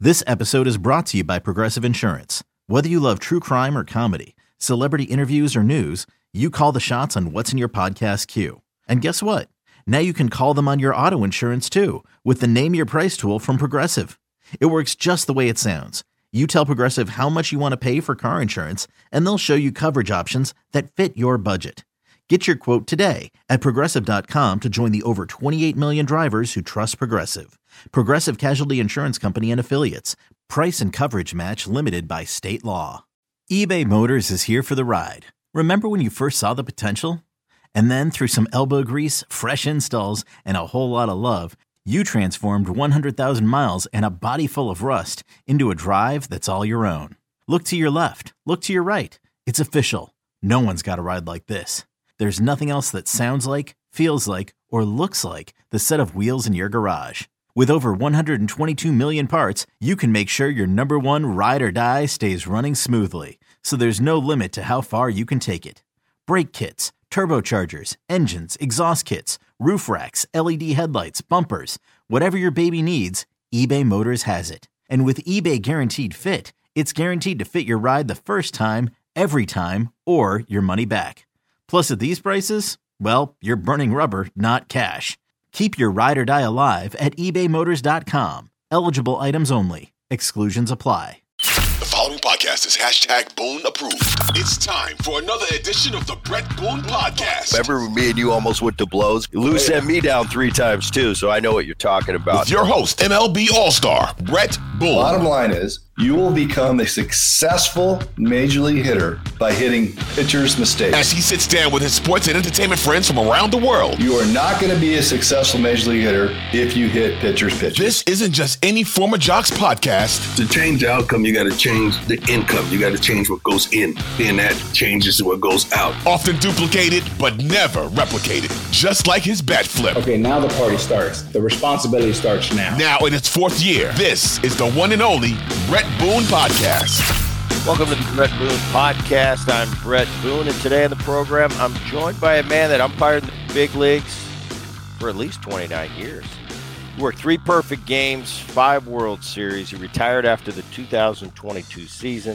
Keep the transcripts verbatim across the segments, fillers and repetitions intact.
This episode is brought to you by Progressive Insurance. Whether you love true crime or comedy, celebrity interviews or news, you call the shots on what's in your podcast queue. And guess what? Now you can call them on your auto insurance too with the Name Your Price tool from Progressive. It works just the way it sounds. You tell Progressive how much you want to pay for car insurance, and they'll show you coverage options that fit your budget. Get your quote today at progressive dot com to join the over twenty-eight million drivers who trust Progressive. Progressive Casualty Insurance Company and Affiliates. Price and coverage match limited by state law. eBay Motors is here for the ride. Remember when you first saw the potential? And then through some elbow grease, fresh installs, and a whole lot of love, you transformed one hundred thousand miles and a body full of rust into a drive that's all your own. Look to your left. Look to your right. It's official. No one's got a ride like this. There's nothing else that sounds like, feels like, or looks like the set of wheels in your garage. With over one hundred twenty-two million parts, you can make sure your number one ride or die stays running smoothly. So there's no limit to how far you can take it. Brake kits, turbochargers, engines, exhaust kits, roof racks, L E D headlights, bumpers, whatever your baby needs, eBay Motors has it. And with eBay Guaranteed Fit, it's guaranteed to fit your ride the first time, every time, or your money back. Plus, at these prices, well, you're burning rubber, not cash. Keep your ride or die alive at ebay motors dot com. Eligible items only. Exclusions apply. The following podcast is hashtag Boone approved. It's time for another edition of the Brett Boone Podcast. Remember me and you almost went to blows? Lou sent me down three times too, so I know what you're talking about. With your host, M L B All-Star, Brett Boone. Bottom line is, you will become a successful major league hitter by hitting pitchers' mistakes. As he sits down with his sports and entertainment friends from around the world. You are not going to be a successful major league hitter if you hit pitchers' pitches. This isn't just any former Jocks podcast. To change the outcome, you got to change the income. You got to change what goes in. And that changes what goes out. Often duplicated, but never replicated. Just like his bat flip. Okay, now the party starts. The responsibility starts now. Now in its fourth year, this is the one and only Brett Boone Podcast. Welcome to the Brett Boone Podcast. I'm Brett Boone, and today on the program, I'm joined by a man that umpired in the big leagues for at least twenty-nine years. He worked three perfect games, five World Series. He retired after the two thousand twenty-two season,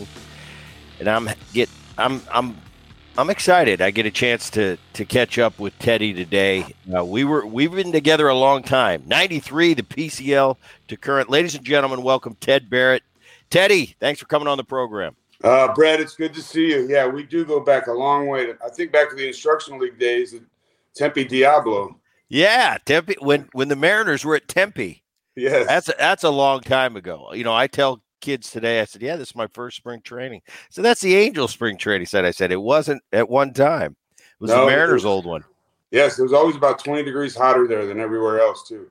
and I'm get I'm I'm I'm excited. I get a chance to to catch up with Teddy today. Uh, we were we've been together a long time. ninety-three, the P C L to current. Ladies and gentlemen, welcome Ted Barrett. Teddy, thanks for coming on the program. Uh, Brad, it's good to see you. Yeah, we do go back a long way. To, I think back to the Instructional League days at Tempe Diablo. Yeah, Tempe. When when the Mariners were at Tempe. Yes, that's a, that's a long time ago. You know, I tell kids today, I said, yeah, this is my first spring training. So that's the Angel spring training set. I said it wasn't at one time. It was no, the Mariners' was, old one. Yes, it was always about twenty degrees hotter there than everywhere else, too.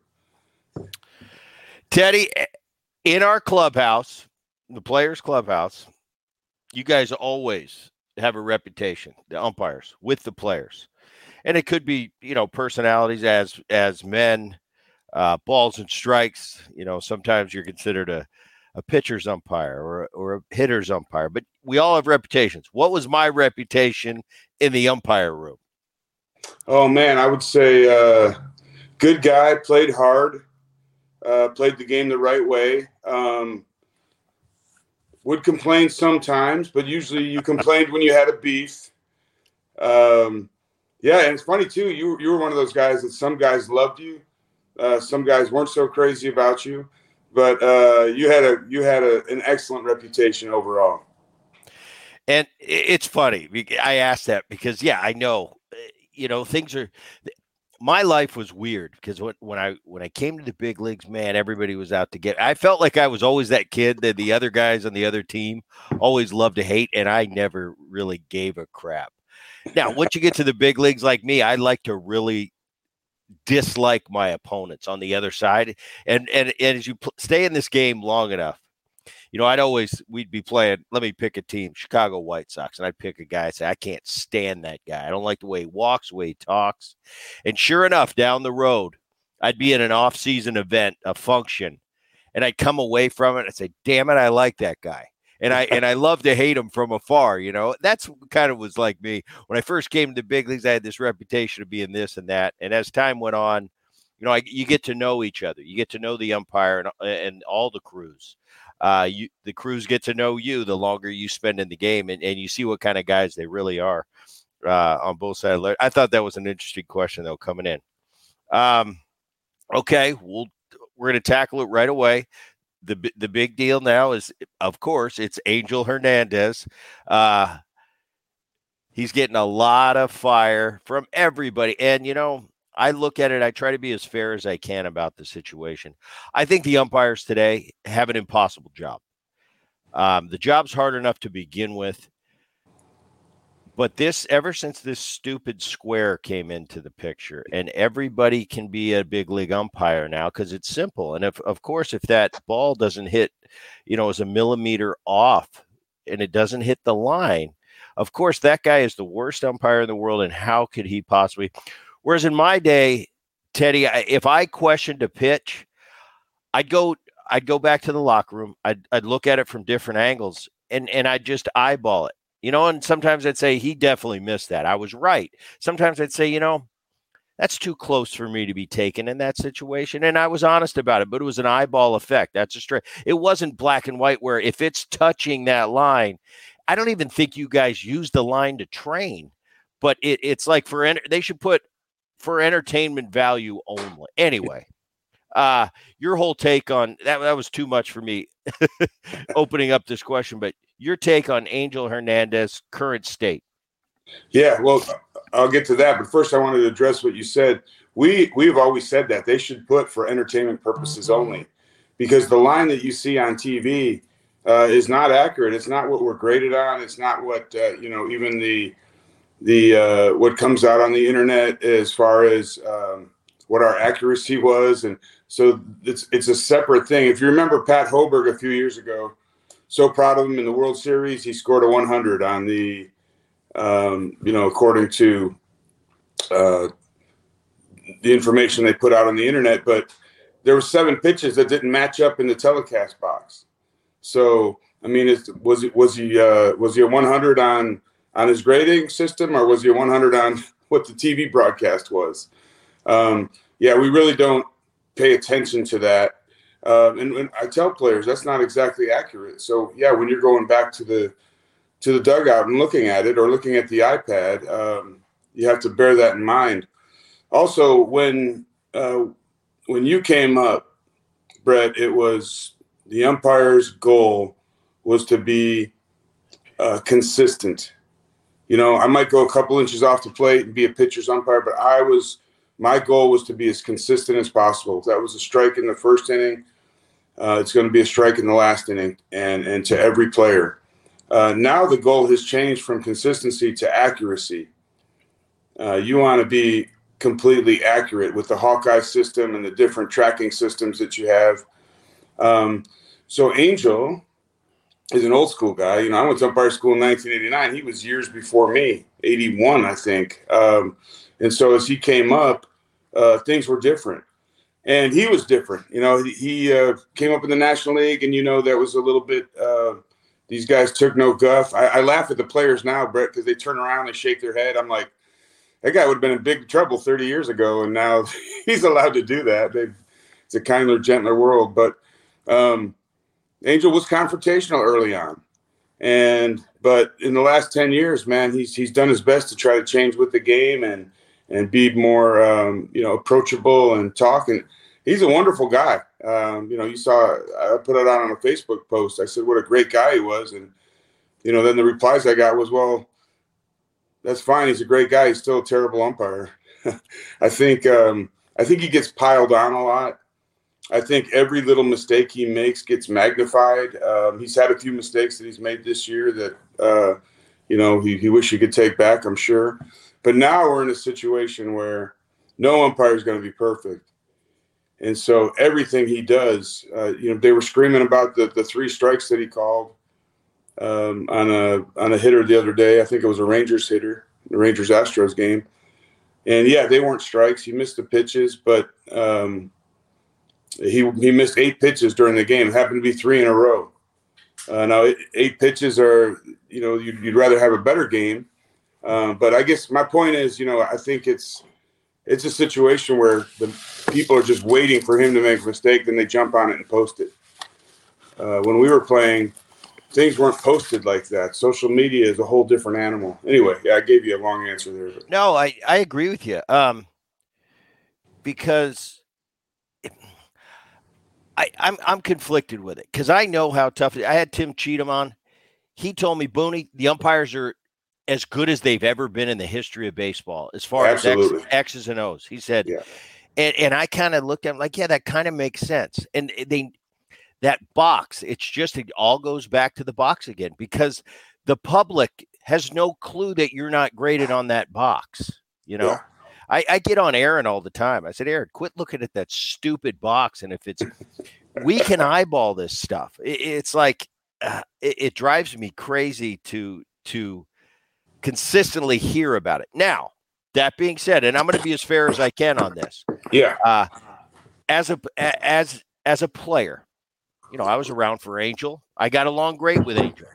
Teddy, in our clubhouse, the players' clubhouse, you guys always have a reputation, the umpires, with the players. And it could be, you know, personalities as as men, uh, balls and strikes. You know, sometimes you're considered a a pitcher's umpire or, or a hitter's umpire, but we all have reputations. What was my reputation in the umpire room? Oh, man, I would say uh, good guy, played hard, uh, played the game the right way. Um, would complain sometimes, but usually you complained when you had a beef. Um, yeah, and it's funny, too. You, you were one of those guys that some guys loved you. Uh, some guys weren't so crazy about you. But uh, you had a you had a, an excellent reputation overall. And it's funny. I asked that because, yeah, I know, you know, things are – my life was weird because when, when I when I came to the big leagues, man, everybody was out to get – I felt like I was always that kid that the other guys on the other team always loved to hate, and I never really gave a crap. Now, once you get to the big leagues like me, I like to really – dislike my opponents on the other side. And, and, and as you pl- stay in this game long enough, you know, I'd always, we'd be playing, let me pick a team, Chicago White Sox. And I'd pick a guy and say, I can't stand that guy. I don't like the way he walks, the way he talks. And sure enough, down the road, I'd be in an off-season event, a function, and I'd come away from it and say, damn it, I like that guy. And I and I love to hate him from afar, you know. That's kind of was like me. When I first came to the big leagues, I had this reputation of being this and that. And as time went on, you know, I, you get to know each other. You get to know the umpire and, and all the crews. uh, you, the crews get to know you the longer you spend in the game, and, and you see what kind of guys they really are uh, on both sides. I thought that was an interesting question, though, coming in. Um, okay, we'll, we're going to tackle it right away. The, the big deal now is, of course, it's Angel Hernandez. Uh, he's getting a lot of fire from everybody. And, you know, I look at it, I try to be as fair as I can about the situation. I think the umpires today have an impossible job. Um, the job's hard enough to begin with. But this, ever since this stupid square came into the picture, and everybody can be a big league umpire now because it's simple. And if, of course, if that ball doesn't hit, you know, is a millimeter off and it doesn't hit the line, of course, that guy is the worst umpire in the world. And how could he possibly? Whereas in my day, Teddy, if I questioned a pitch, I'd go, I'd go back to the locker room. I'd, I'd look at it from different angles, and, and I'd just eyeball it, you know, and sometimes I'd say, he definitely missed that. I was right. Sometimes I'd say, you know, that's too close for me to be taken in that situation. And I was honest about it, but it was an eyeball effect. That's a straight. It wasn't black and white where if it's touching that line, I don't even think you guys use the line to train, but it, it's like for, they should put, for entertainment value only. Anyway, uh, your whole take on that, that was too much for me opening up this question, but your take on Angel Hernandez current state. Yeah, well, I'll get to that. But first I wanted to address what you said. We, we've always said that they should put for entertainment purposes only, because the line that you see on T V uh, is not accurate. It's not what we're graded on. It's not what, uh, you know, even the, the uh, what comes out on the internet as far as um, what our accuracy was. And so it's it's a separate thing. If you remember Pat Hoberg a few years ago, so proud of him in the World Series, he scored a one hundred on the, um, you know, according to uh, the information they put out on the internet. But there were seven pitches that didn't match up in the telecast box. So, I mean, it's, was it was he uh, was he a one hundred on on his grading system, or was he a one hundred on what the T V broadcast was? Um, yeah, we really don't pay attention to that. Uh, and, and I tell players that's not exactly accurate. So yeah, when you're going back to the, to the dugout and looking at it or looking at the iPad, um, you have to bear that in mind. Also, when, uh, when you came up, Brett, it was the umpire's goal was to be uh, consistent. You know, I might go a couple inches off the plate and be a pitcher's umpire, but I was, my goal was to be as consistent as possible. If that was a strike in the first inning, uh, it's going to be a strike in the last inning, and, and to every player. Uh, now the goal has changed from consistency to accuracy. Uh, you want to be completely accurate with the Hawkeye system and the different tracking systems that you have. Um, so Angel is an old school guy. You know, I went to umpire school in nineteen eighty-nine. He was years before me, eighty-one, I think. Um, and so as he came up, uh, things were different. And he was different. You know, he, he uh, came up in the National League, and, you know, that was a little bit uh, – these guys took no guff. I, I laugh at the players now, Brett, because they turn around and shake their head. I'm like, that guy would have been in big trouble thirty years ago, and now he's allowed to do that. They've, it's a kinder, gentler world. But um, Angel was confrontational early on. And but in the last ten years, man, he's he's done his best to try to change with the game and and be more, um, you know, approachable and talk. And he's a wonderful guy. Um, you know, you saw, I put it out on a Facebook post. I said, what a great guy he was. And, you know, then the replies I got was, well, that's fine. He's a great guy. He's still a terrible umpire. I think, um, I think he gets piled on a lot. I think every little mistake he makes gets magnified. Um, he's had a few mistakes that he's made this year that, uh, you know, he, he wish he could take back, I'm sure. But now we're in a situation where no umpire is going to be perfect. And so everything he does, uh, you know, they were screaming about the, the three strikes that he called um, on a on a hitter the other day. I think it was a Rangers hitter, the Rangers-Astros game. And, yeah, they weren't strikes. He missed the pitches, but um, he he missed eight pitches during the game. It happened to be three in a row. Uh, now, eight pitches are, you know, you'd, you'd rather have a better game. Um, but I guess my point is, you know, I think it's it's a situation where the people are just waiting for him to make a mistake, then they jump on it and post it. Uh, when we were playing, things weren't posted like that. Social media is a whole different animal. Anyway, yeah, I gave you a long answer there. But. No, I, I agree with you. Um, because it, I, I'm I'm conflicted with it because I know how tough it is. I had Tim Cheatham on. He told me, Booney, the umpires are as good as they've ever been in the history of baseball as far Absolutely. as X, X's and O's. He said, yeah. and, and I kind of looked at him like, yeah, that kind of makes sense. And they that box, it's just it all goes back to the box again because the public has no clue that you're not graded on that box. You know, yeah. I, I get on Aaron all the time. I said, Aaron, quit looking at that stupid box. And if it's, we can eyeball this stuff. It, it's like, uh, it, it drives me crazy to, to consistently hear about it. Now, that being said, and I'm going to be as fair as I can on this. Yeah. Uh, as a, as, as a player, you know, I was around for Angel. I got along great with Angel.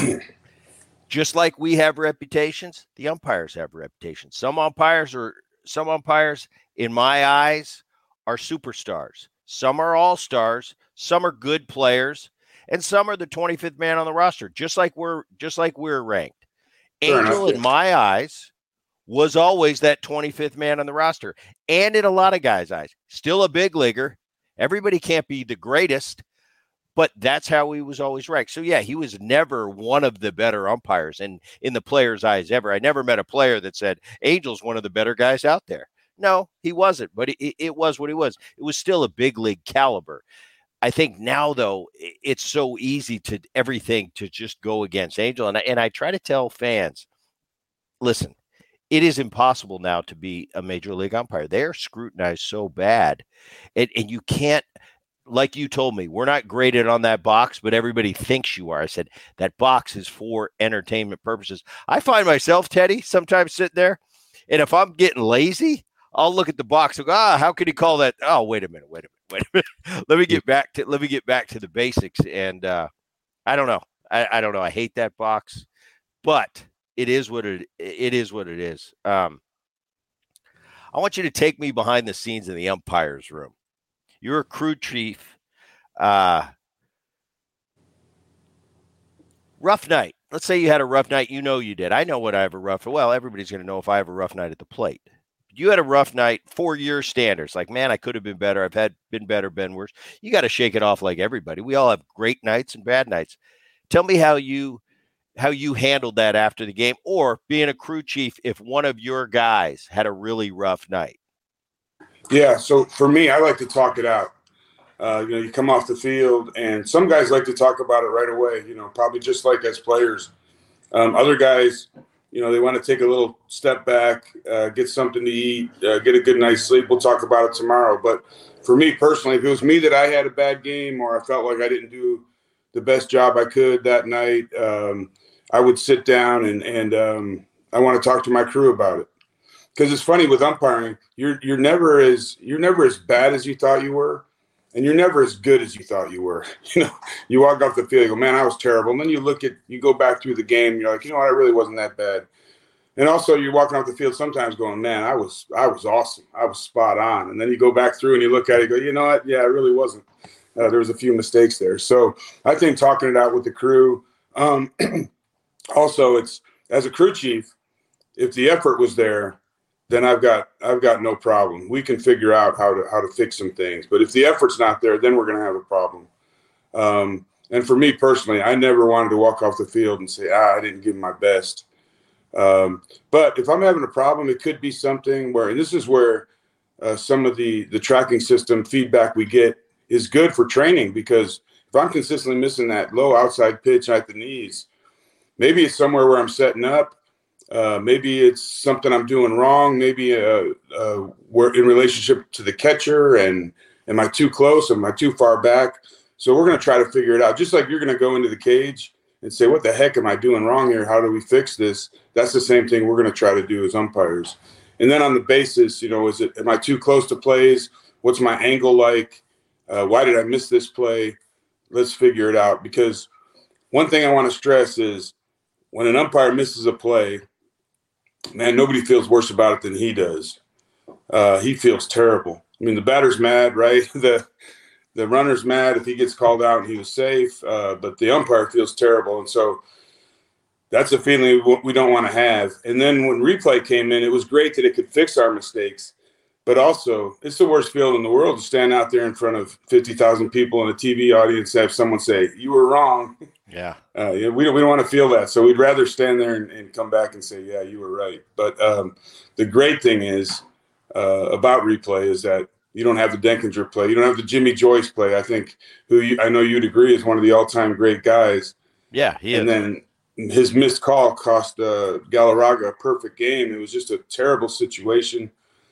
Just like we have reputations, the umpires have reputations. Some umpires are, some umpires, in my eyes, are superstars. Some are all-stars. Some are good players, and some are the twenty-fifth man on the roster. Just like we're, just like we're ranked. Angel, in my eyes, was always that twenty-fifth man on the roster, and in a lot of guys' eyes, still a big leaguer. Everybody can't be the greatest. But that's how he was always ranked. So, yeah, he was never one of the better umpires in, in the player's eyes ever. I never met a player that said, Angel's one of the better guys out there. No, he wasn't. But it, it was what he was. It was still a big league caliber. I think now, though, it's so easy to everything to just go against Angel. And I, and I try to tell fans, listen, it is impossible now to be a major league umpire. They're scrutinized so bad. And, and you can't. Like you told me, we're not graded on that box, but everybody thinks you are. I said, that box is for entertainment purposes. I find myself, Teddy, sometimes sitting there, and if I'm getting lazy, I'll look at the box and go, ah, how could he call that? Oh, wait a minute, wait a minute, wait a minute. let me get back to let me get back to the basics. And uh, I don't know. I, I don't know. I hate that box, but it is what it it is what it is. Um, I want you to take me behind the scenes in the umpire's room. You're a crew chief. Uh, rough night. Let's say you had a rough night. You know you did. I know what I have a rough. Well, everybody's going to know if I have a rough night at the plate. You had a rough night for your standards. Like, man, I could have been better. I've had been better, been worse. You got to shake it off like everybody. We all have great nights and bad nights. Tell me how you how you handled that after the game, or being a crew chief if one of your guys had a really rough night. Yeah, so for me, I like to talk it out. Uh, you know, you come off the field, and some guys like to talk about it right away, you know, probably just like as players. Um, other guys, you know, they want to take a little step back, uh, get something to eat, uh, get a good night's sleep. We'll talk about it tomorrow. But for me personally, if it was me that I had a bad game or I felt like I didn't do the best job I could that night, um, I would sit down and, and um, I want to talk to my crew about it. Because it's funny with umpiring, you're you're never as you're never as bad as you thought you were, and you're never as good as you thought you were. You know, you walk off the field, you go, man, I was terrible. And then you look at you go back through the game, and you're like, you know what, I really wasn't that bad. And also, you're walking off the field sometimes going, man, I was I was awesome, I was spot on. And then you go back through and you look at it, and go, you know what, yeah, I really wasn't. Uh, there was a few mistakes there. So I think talking it out with the crew. Um, also, it's as a crew chief, if the effort was there, then I've got I've got no problem. We can figure out how to how to fix some things. But if the effort's not there, then we're going to have a problem. Um, and for me personally, I never wanted to walk off the field and say, ah, I didn't give my best. Um, but if I'm having a problem, it could be something where, and this is where uh, some of the the tracking system feedback we get is good for training, because if I'm consistently missing that low outside pitch at the knees, maybe it's somewhere where I'm setting up. Uh, maybe it's something I'm doing wrong. Maybe uh, uh, we're in relationship to the catcher, and am I too close? Am I too far back? So we're going to try to figure it out. Just like you're going to go into the cage and say, what the heck am I doing wrong here? How do we fix this? That's the same thing we're going to try to do as umpires. And then on the basis, you know, is it, am I too close to plays? What's my angle like? Uh, why did I miss this play? Let's figure it out. Because one thing I want to stress is when an umpire misses a play, man, nobody feels worse about it than he does. Uh, he feels terrible. I mean, the batter's mad, right? the the runner's mad if he gets called out and he was safe, uh, but the umpire feels terrible. And so that's a feeling we don't want to have. And then when replay came in, it was great that it could fix our mistakes. But also, it's the worst feeling in the world to stand out there in front of fifty thousand people in a T V audience and have someone say, you were wrong. Yeah. Uh, we don't, we don't want to feel that. So we'd rather stand there and, and come back and say, yeah, you were right. But um, the great thing is uh, about replay is that you don't have the Denkinger play. You don't have the Jimmy Joyce play, I think, who you, I know you'd agree is one of the all-time great guys. Yeah, he is. And then his missed call cost uh, Galarraga a perfect game. It was just a terrible situation.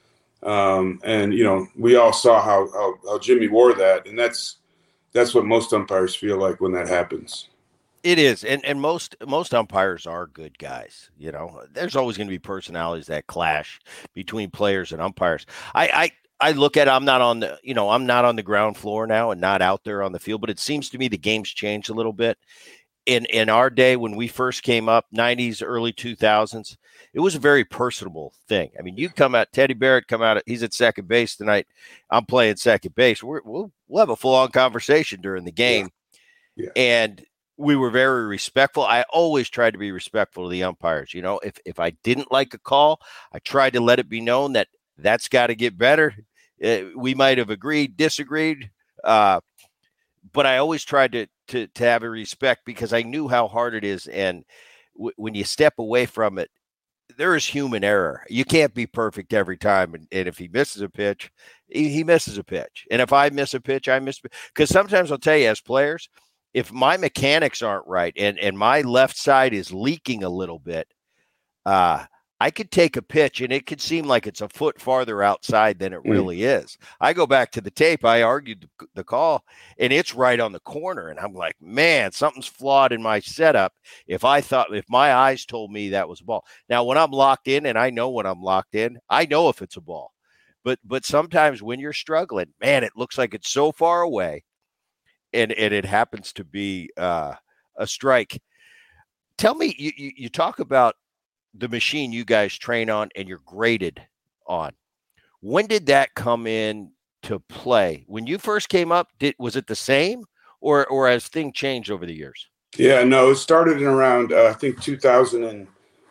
Um, and, you know, we all saw how, how, how Jimmy wore that. And that's that's what most umpires feel like when that happens. It is. And and most most umpires are good guys. You know, there's always going to be personalities that clash between players and umpires. I, I I look at it, I'm not on the, you know, I'm not on the ground floor now and not out there on the field, but it seems to me the game's changed a little bit. In in our day, when we first came up, nineties, early two thousands, it was a very personable thing. I mean, you come out, Teddy Barrett come out, he's at second base tonight. I'm playing second base. We're, we'll we'll have a full on conversation during the game, yeah. Yeah. And we were very respectful. I always tried to be respectful to the umpires. You know, if if I didn't like a call, I tried to let it be known that that's got to get better. Uh, we might have agreed, disagreed, uh, but I always tried to. To, to have a respect because I knew how hard it is. And w- when you step away from it, there is human error. You can't be perfect every time. And, and if he misses a pitch, he, he misses a pitch. And if I miss a pitch, I miss, because sometimes I'll tell you as players, if my mechanics aren't right and, and my left side is leaking a little bit, uh, I could take a pitch and it could seem like it's a foot farther outside than it really mm. is. I go back to the tape. I argued the, the call and it's right on the corner. And I'm like, man, something's flawed in my setup. If I thought, if my eyes told me that was a ball. Now, when I'm locked in and I know when I'm locked in, I know if it's a ball. But, but sometimes when you're struggling, man, it looks like it's so far away and, and it happens to be uh, a strike. Tell me, you, you, you talk about the machine you guys train on and you're graded on. When did that come in to play? When you first came up, did was it the same or or has things changed over the years? Yeah, no, it started in around uh, I think two thousand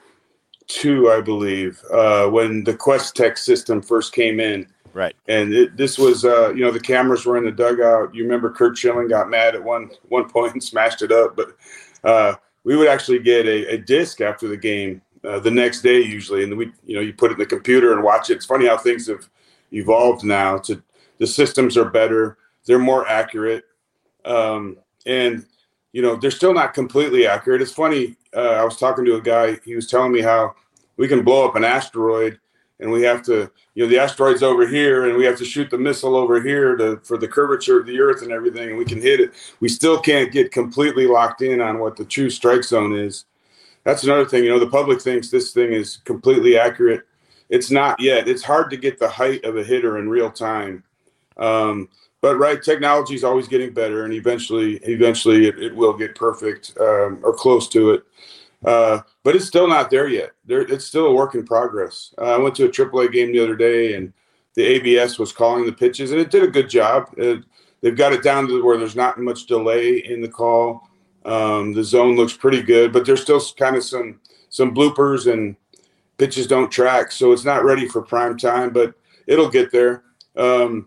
two, I believe, uh, when the Quest Tech system first came in. Right. And it, this was, uh, you know, the cameras were in the dugout. You remember Kurt Schilling got mad at one one point and smashed it up, but uh, we would actually get a, a disc after the game. Uh, the next day usually, and we, you know, you put it in the computer and watch it. It's funny how things have evolved now. To the systems are better, they're more accurate, um, and you know they're still not completely accurate. It's funny. Uh, I was talking to a guy. He was telling me how we can blow up an asteroid, and we have to, you know, the asteroid's over here, and we have to shoot the missile over here to for the curvature of the Earth and everything, and we can hit it. We still can't get completely locked in on what the true strike zone is. That's another thing, you know, the public thinks this thing is completely accurate. It's not yet. It's hard to get the height of a hitter in real time. Um, but right, technology is always getting better, and eventually, eventually it, it will get perfect um, or close to it. Uh, but it's still not there yet. There, it's still a work in progress. Uh, I went to a triple A game the other day, and the A B S was calling the pitches, and it did a good job. It, they've got it down to where there's not much delay in the call. Um, the zone looks pretty good, but there's still kind of some some bloopers and pitches don't track, so it's not ready for prime time, but it'll get there. Um,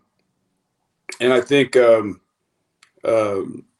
and I think um, uh,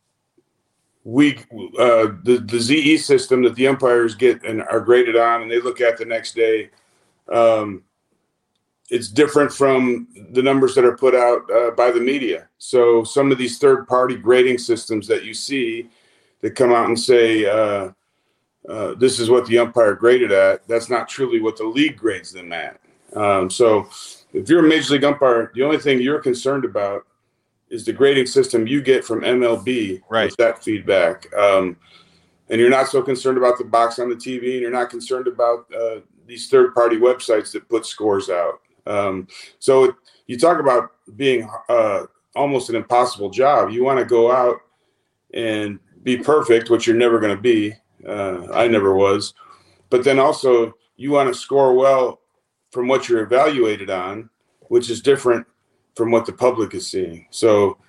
we uh, the the Z E system that the umpires get and are graded on, and they look at the next day. Um, it's different from the numbers that are put out uh, by the media. So some of these third-party grading systems that you see that come out and say, uh, uh, this is what the umpire graded at, that's not truly what the league grades them at. Um, so if you're a major league umpire, the only thing you're concerned about is the grading system you get from M L B, right, with that feedback. Um, and you're not so concerned about the box on the T V, and you're not concerned about uh, these third-party websites that put scores out. Um, so you talk about being uh, almost an impossible job. You want to go out and be perfect, which you're never going to be. Uh, I never was. But then also you want to score well from what you're evaluated on, which is different from what the public is seeing. So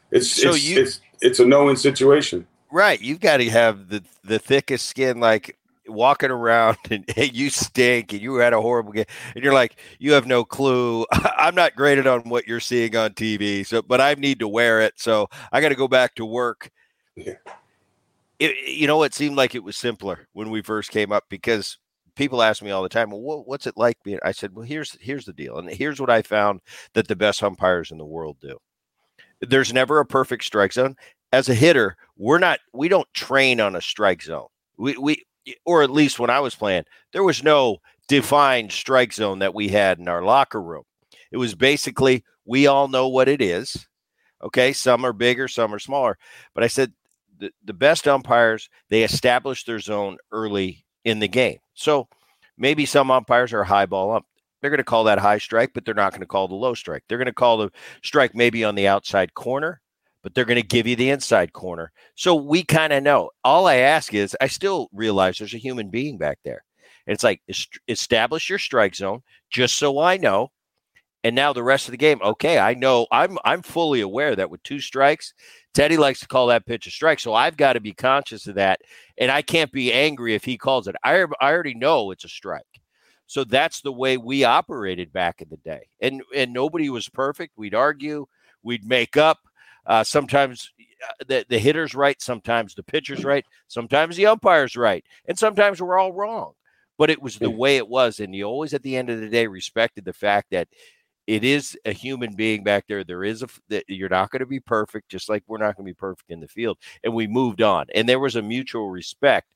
It's So it's, you- it's it's a no-win situation. Right. You've got to have the, the thickest skin, like walking around and hey, you stink and you had a horrible game. And you're like, you have no clue. I'm not graded on what you're seeing on T V. So, but I need to wear it. So I got to go back to work. Yeah. It, you know, it seemed like it was simpler when we first came up because people ask me all the time, well, what, what's it like being, I said, well, here's, here's the deal. And here's what I found that the best umpires in the world do. There's never a perfect strike zone. As a hitter, we're not, we don't train on a strike zone. We, we, or at least when I was playing, there was no defined strike zone that we had in our locker room. It was basically, we all know what it is. Okay. Some are bigger, some are smaller. But I said, the, the best umpires, they establish their zone early in the game. So maybe some umpires are high ball ump. They're going to call that high strike, but they're not going to call the low strike. They're going to call the strike maybe on the outside corner, but they're going to give you the inside corner. So we kind of know. All I ask is, I still realize there's a human being back there. And it's like, est- establish your strike zone just so I know. And now the rest of the game, okay, I know I'm I'm fully aware that with two strikes, Teddy likes to call that pitch a strike. So I've got to be conscious of that. And I can't be angry if he calls it. I, I already know it's a strike. So that's the way we operated back in the day. And and nobody was perfect. We'd argue. We'd make up. Uh, sometimes the, the hitter's right. Sometimes the pitcher's right. Sometimes the umpire's right. And sometimes we're all wrong. But it was the way it was. And you always, at the end of the day, respected the fact that it is a human being back there. There is a that you're not going to be perfect, just like we're not going to be perfect in the field. And we moved on. And there was a mutual respect.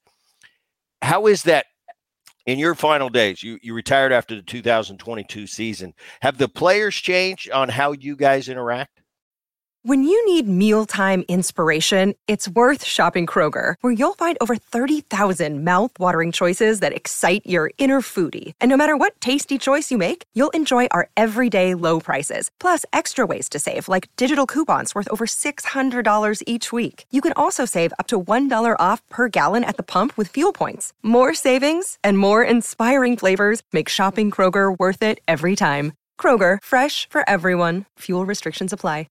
How is that? In your final days, you, you retired after the two thousand twenty-two season. Have the players changed on how you guys interact? When you need mealtime inspiration, it's worth shopping Kroger, where you'll find over thirty thousand mouth-watering choices that excite your inner foodie. And no matter what tasty choice you make, you'll enjoy our everyday low prices, plus extra ways to save, like digital coupons worth over six hundred dollars each week. You can also save up to one dollar off per gallon at the pump with fuel points. More savings and more inspiring flavors make shopping Kroger worth it every time. Kroger, fresh for everyone. Fuel restrictions apply.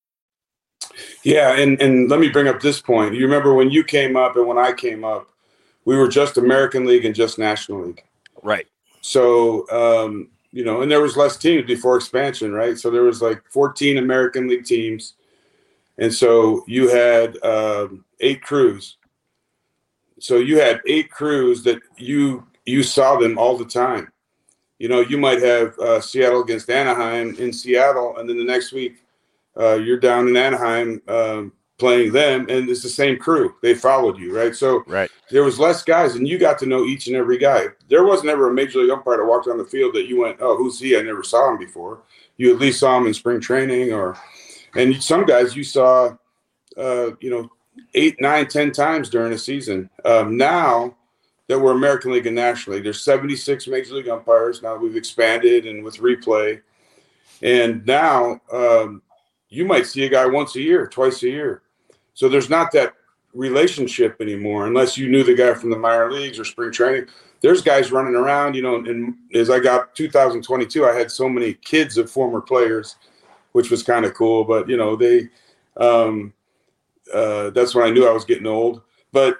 Yeah, and, and let me bring up this point. You remember when you came up and when I came up, we were just American League and just National League. Right. So, um, you know, and there was less teams before expansion, right? So there was like fourteen American League teams. And so you had um, eight crews. So you had eight crews that you you saw them all the time. You know, you might have uh, Seattle against Anaheim in Seattle, and then the next week, Uh, you're down in Anaheim um, playing them, and it's the same crew. They followed you, right? So right. There was less guys, and you got to know each and every guy. There wasn't ever a major league umpire that walked on the field that you went, oh, who's he? I never saw him before. You at least saw him in spring training, or and some guys you saw, uh, you know, eight, nine, ten times during a season. Um, now that we're American League and National League, there's seventy-six major league umpires. Now we've expanded and with replay, and now. Um, You might see a guy once a year, twice a year. So there's not that relationship anymore unless you knew the guy from the minor leagues or spring training. There's guys running around, you know, and as I got two thousand twenty-two, I had so many kids of former players, which was kind of cool. But, you know, they um, uh, that's when I knew I was getting old. But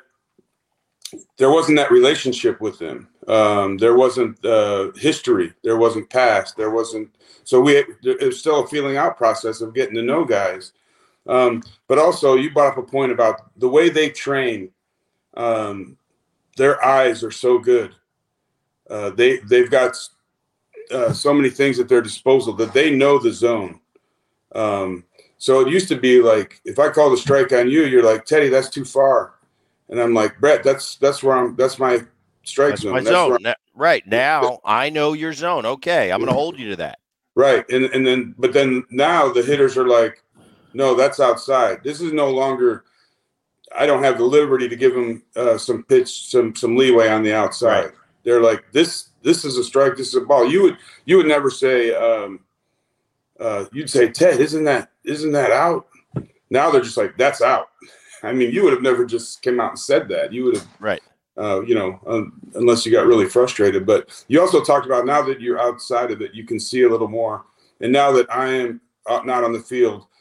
there wasn't that relationship with them. Um, there wasn't uh, history. There wasn't past. There wasn't. So we it was still a feeling out process of getting to know guys. Um, but also, you brought up a point about the way they train. Um, their eyes are so good. Uh, they they've got uh, so many things at their disposal that they know the zone. Um, so it used to be like if I called a strike on you, you're like, Teddy, that's too far. And I'm like, Brett, that's that's where I'm. That's my strike that's zone. My that's zone. Now, right now, I know your zone. Okay, I'm going to hold you to that. Right, and and then but then now the hitters are like, no, that's outside. This is no longer. I don't have the liberty to give them uh, some pitch, some some leeway on the outside. Right. They're like, this this is a strike. This is a ball. You would you would never say. Um, uh, you'd say, Ted, isn't that isn't that out? Now they're just like, that's out. I mean, you would have never just came out and said that. You would have, right? Uh, you know, um, unless you got really frustrated. But you also talked about now that you're outside of it, you can see a little more. And now that I am not on the field,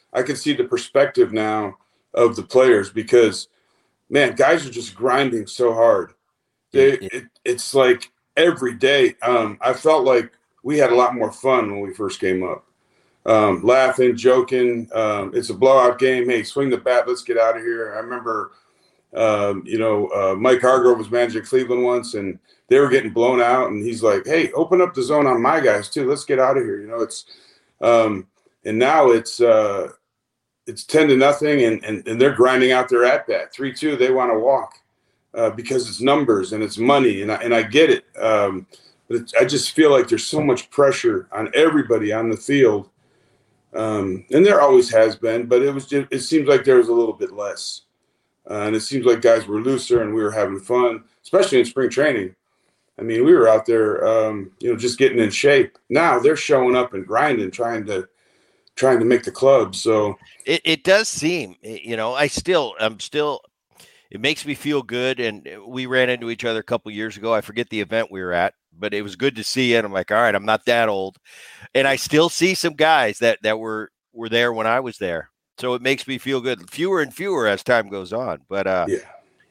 I can see the perspective now of the players because, man, guys are just grinding so hard. They, it, it's like every day. Um, I felt like we had a lot more fun when we first came up. Um, laughing, joking. Um, it's a blowout game. Hey, swing the bat. Let's get out of here. I remember, um, you know, uh, Mike Hargrove was managing Cleveland once, and they were getting blown out. And he's like, hey, open up the zone on my guys, too. Let's get out of here. You know, it's um, – and now it's uh, it's ten to nothing, and, and, and they're grinding out their at-bat. three two, they want to walk uh, because it's numbers and it's money, and I, and I get it. Um, but it's, I just feel like there's so much pressure on everybody on the field. Um, and there always has been, but it was just, it seems like there was a little bit less. Uh, and it seems like guys were looser and we were having fun, especially in spring training. I mean, we were out there, um, you know, just getting in shape. Now they're showing up and grinding, trying to, trying to make the club. So it, it does seem, you know, I still, I'm still, it makes me feel good. And we ran into each other a couple years ago. I forget the event we were at, but it was good to see it. I'm like, all right, I'm not that old. And I still see some guys that, that were, were there when I was there. So it makes me feel good. Fewer and fewer as time goes on. But uh, yeah,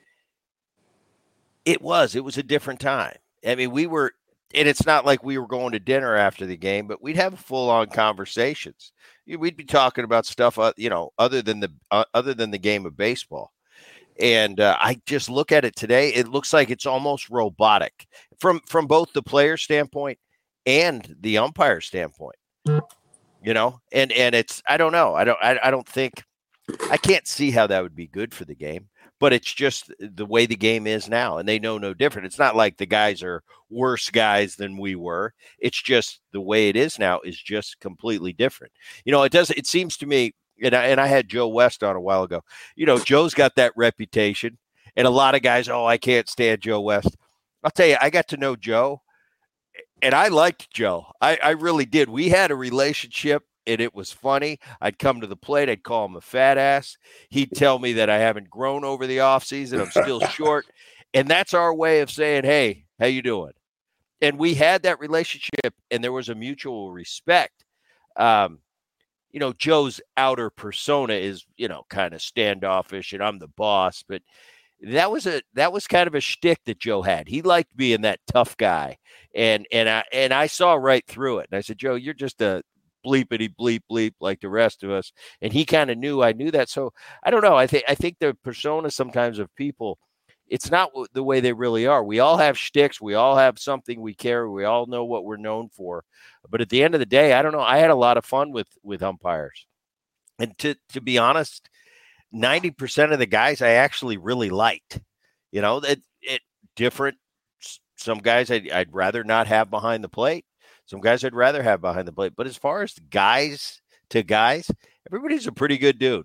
it was, it was a different time. I mean, we were, and it's not like we were going to dinner after the game, but we'd have full on conversations. We'd be talking about stuff, uh, you know, other than the, uh, other than the game of baseball. And uh, I just look at it today. It looks like it's almost robotic from, from both the player standpoint and the umpire standpoint, you know, and, and it's, I don't know. I don't, I, I don't think, I can't see how that would be good for the game, but it's just the way the game is now, and they know no different. It's not like the guys are worse guys than we were. It's just the way it is now is just completely different. You know, it does, it seems to me, and I, and I had Joe West on a while ago. You know, Joe's got that reputation, and a lot of guys, oh, I can't stand Joe West. I'll tell you, I got to know Joe, and I liked Joe. I, I really did. We had a relationship, and it was funny. I'd come to the plate. I'd call him a fat ass. He'd tell me that I haven't grown over the offseason. I'm still short. And that's our way of saying, hey, how you doing? And we had that relationship, and there was a mutual respect. Um, You know, Joe's outer persona is, you know, kind of standoffish and I'm the boss, but that was a, that was kind of a shtick that Joe had. He liked being that tough guy. And, and I, and I saw right through it. And I said, Joe, you're just a bleepity bleep bleep like the rest of us. And he kind of knew, I knew that. So I don't know. I think, I think the persona sometimes of people, it's not the way they really are. We all have shticks. We all have something we carry. We all know what we're known for. But at the end of the day, I don't know. I had a lot of fun with, with umpires. And to, to be honest, ninety percent of the guys I actually really liked. You know, it, it different. Some guys I'd, I'd rather not have behind the plate. Some guys I'd rather have behind the plate. But as far as guys to guys, everybody's a pretty good dude.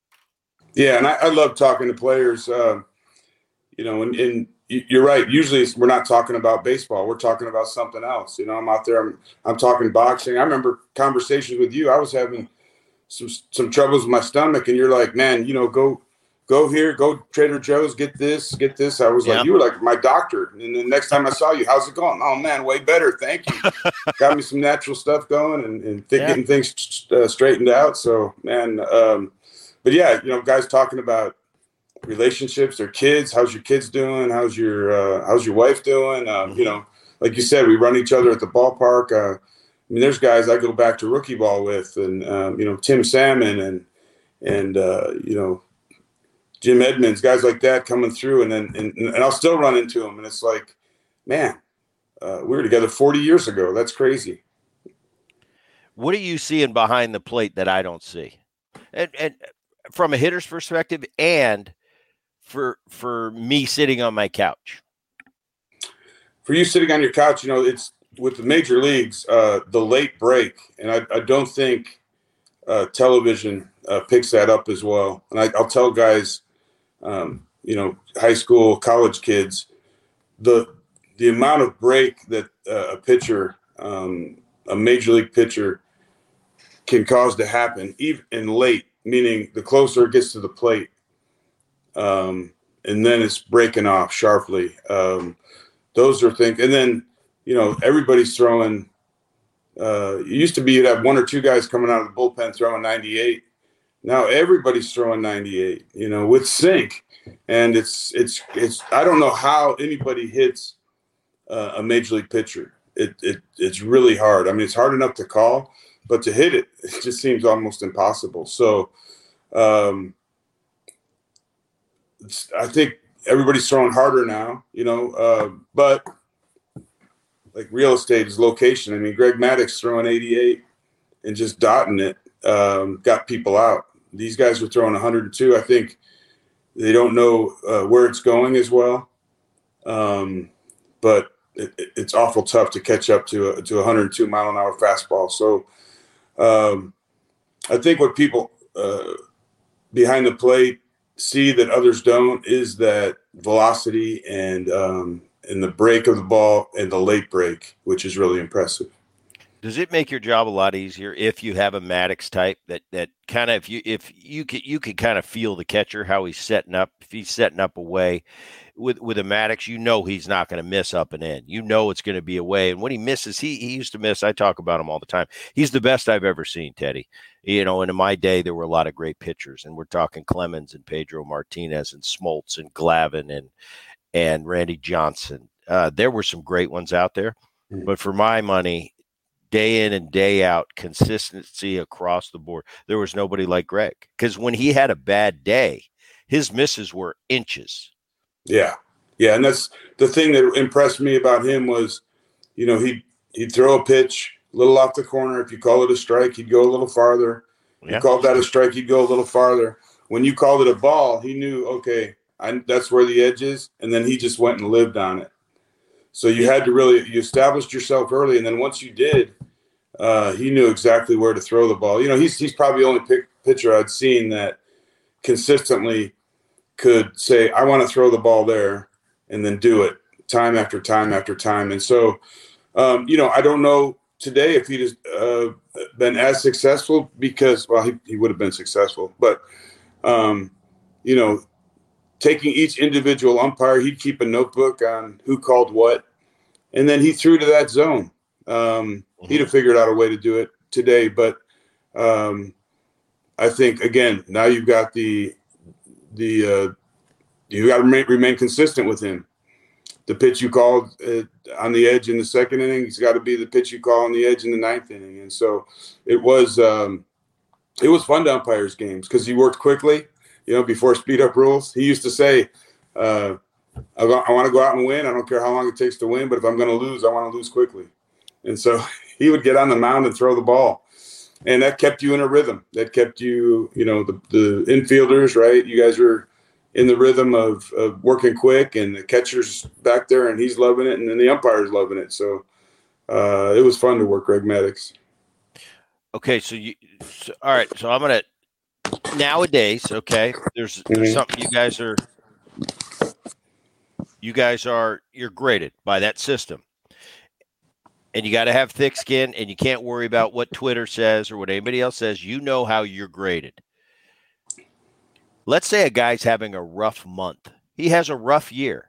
Yeah, and I, I love talking to players. Uh, you know, and, and you're right. Usually we're not talking about baseball. We're talking about something else. You know, I'm out there. I'm, I'm talking boxing. I remember conversations with you. I was having some some troubles with my stomach, and you're like, man, you know, go go here, go Trader Joe's, get this, get this. I was yeah. like, you were like my doctor. And the next time I saw you, how's it going? Oh, man, way better. Thank you. Got me some natural stuff going and, and th- yeah. getting things uh, straightened out. So, man, um, but, yeah, you know, guys talking about relationships, their kids. How's your kids doing? How's your uh, how's your wife doing? Um, mm-hmm. You know, like you said, we run each other at the ballpark. Uh, I mean, there's guys I go back to rookie ball with, and um, you know, Tim Salmon and and uh, you know, Jim Edmonds, guys like that coming through, and then and, and I'll still run into them, and it's like, man, uh, we were together forty years ago. That's crazy. What are you seeing behind the plate that I don't see? And and from a hitter's perspective, and for for me sitting on my couch. For you sitting on your couch, you know, it's with the major leagues, uh, the late break, and I, I don't think uh, television uh, picks that up as well. And I, I'll tell guys, um, you know, high school, college kids, the the amount of break that uh, a pitcher, um, a major league pitcher, can cause to happen, even in late, meaning the closer it gets to the plate. Um, and then it's breaking off sharply. Um, those are things. And then, you know, everybody's throwing, uh, it used to be you'd have one or two guys coming out of the bullpen throwing ninety-eight. Now everybody's throwing ninety-eight, you know, with sync. And it's, it's, it's, I don't know how anybody hits uh, a major league pitcher. It, it, it's really hard. I mean, it's hard enough to call, but to hit it, it just seems almost impossible. So um, it's, I think everybody's throwing harder now, you know, uh, but like real estate is location. I mean, Greg Maddux throwing eighty-eight and just dotting it um, got people out. These guys were throwing one hundred two. I think they don't know uh, where it's going as well. Um, but it, it's awful tough to catch up to a, to a one hundred two mile an hour fastball. So um, I think what people uh, behind the plate see that others don't is that velocity and um, and the break of the ball and the late break, which is really impressive. Does it make your job a lot easier if you have a Maddux type that that kind of if you if you could you could kind of feel the catcher, how he's setting up, if he's setting up away with with a Maddux, you know he's not going to miss up and in. You know it's going to be away, and when he misses, he he used to miss. I talk about him all the time. He's the best I've ever seen, Teddy. You know, and in my day there were a lot of great pitchers, and we're talking Clemens and Pedro Martinez and Smoltz and Glavine and and Randy Johnson. Uh, there were some great ones out there, but for my money, day in and day out, consistency across the board. There was nobody like Greg, because when he had a bad day, his misses were inches. Yeah. Yeah. And that's the thing that impressed me about him was, you know, he, he'd throw a pitch a little off the corner. If you call it a strike, he'd go a little farther. Yeah. You called that a strike, he'd go a little farther. When you called it a ball, he knew, okay, I, that's where the edge is. And then he just went and lived on it. So you had to really, you established yourself early. And then once you did, uh, he knew exactly where to throw the ball. You know, he's, he's probably the only pick, pitcher I'd seen that consistently could say, I want to throw the ball there, and then do it time after time after time. And so, um, you know, I don't know today if he'd uh, been as successful because, well, he, he would have been successful, but, um, you know, taking each individual umpire, he'd keep a notebook on who called what, and then he threw to that zone. Um, he'd have figured out a way to do it today. But um, I think, again, now you've got the the uh, you got to remain, remain consistent with him. The pitch you called uh, on the edge in the second inning, it's got to be the pitch you call on the edge in the ninth inning. And so it was um, it was fun to umpire his games because he worked quickly. You know, before speed up rules, he used to say, uh, I, I want to go out and win. I don't care how long it takes to win, but if I'm going to lose, I want to lose quickly. And so he would get on the mound and throw the ball. And that kept you in a rhythm. That kept you, you know, the, the infielders, right? You guys were in the rhythm of, of working quick, and the catcher's back there and he's loving it, and then the umpire's loving it. So uh, it was fun to work Greg Maddux. Okay, so you so, all right, so I'm going to nowadays, okay, there's, there's mm-hmm. something you guys are you guys are you're graded by that system. And you got to have thick skin, and you can't worry about what Twitter says or what anybody else says. You know how you're graded. Let's say a guy's having a rough month. He has a rough year.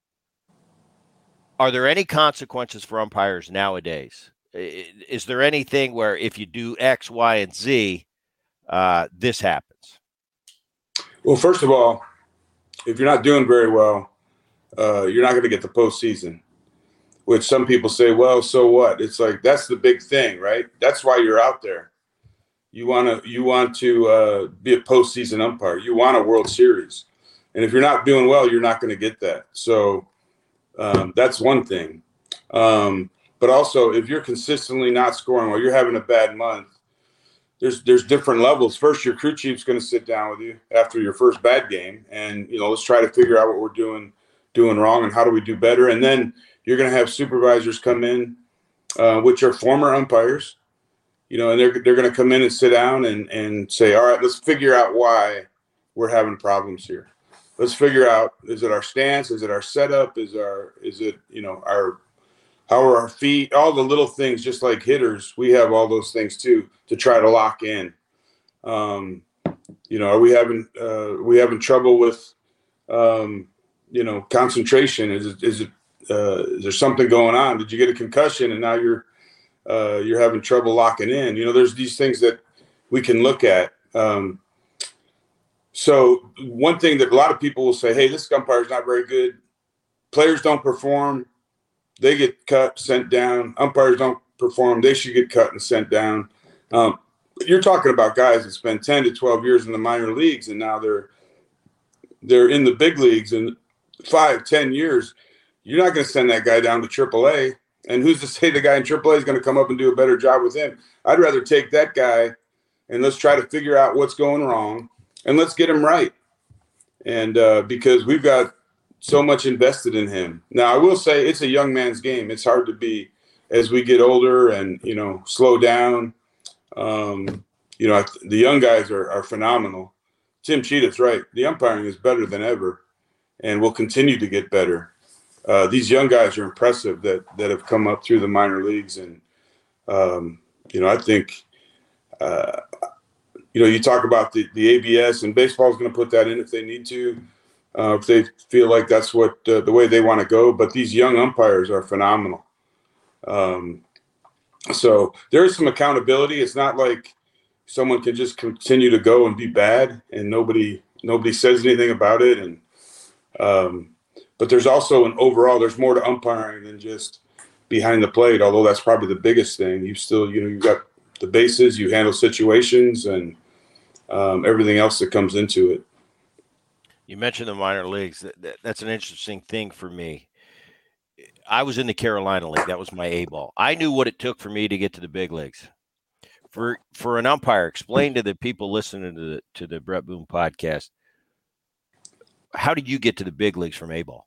Are there any consequences for umpires nowadays? Is there anything where if you do X, Y, and Z, uh, this happens? Well, first of all, if you're not doing very well, uh, you're not going to get the postseason. Which some people say, well, so what? It's like, that's the big thing, right? That's why you're out there. You want to you want to uh, be a postseason umpire. You want a World Series. And if you're not doing well, you're not going to get that. So um, that's one thing. Um, but also, if you're consistently not scoring or you're having a bad month, there's there's different levels. First, your crew chief's going to sit down with you after your first bad game. And, you know, let's try to figure out what we're doing, doing wrong and how do we do better. And then you're going to have supervisors come in, uh, which are former umpires, you know, and they're they're going to come in and sit down and, and say, all right, let's figure out why we're having problems here. Let's figure out, is it our stance? Is it our setup? Is our is it, you know, our how are our feet? All the little things, just like hitters, we have all those things too to try to lock in. Um, you know, are we having uh, are we having trouble with, um, you know, concentration? Is it is it Uh, is there something going on? Did you get a concussion and now you're uh, you're having trouble locking in? You know, there's these things that we can look at. Um, so one thing that a lot of people will say, hey, this umpire is not very good. Players don't perform. They get cut, sent down. Umpires don't perform. They should get cut and sent down. Um, you're talking about guys that spend ten to twelve years in the minor leagues, and now they're they're in the big leagues in five, ten years. You're not going to send that guy down to triple A. And who's to say the guy in triple A is going to come up and do a better job with him? I'd rather take that guy and let's try to figure out what's going wrong and let's get him right. And uh, because we've got so much invested in him. Now, I will say it's a young man's game. It's hard to be as we get older and, you know, slow down. Um, you know, the young guys are, are phenomenal. Tim Cheetah's right. The umpiring is better than ever and will continue to get better. Uh, these young guys are impressive that that have come up through the minor leagues. And, um, you know, I think, uh, you know, you talk about the, the A B S, and baseball is going to put that in if they need to, uh, if they feel like that's what uh, the way they want to go. But these young umpires are phenomenal. Um, so there is some accountability. It's not like someone can just continue to go and be bad and nobody nobody says anything about it. And um, but there's also an overall, there's more to umpiring than just behind the plate, although that's probably the biggest thing. You still, you know, you've got the bases, you handle situations, and um, everything else that comes into it. You mentioned the minor leagues. That, that, that's an interesting thing for me. I was in the Carolina League. That was my A ball. I knew what it took for me to get to the big leagues. For for an umpire, explain to the people listening to the to the Bret Boone podcast, how did you get to the big leagues from A ball?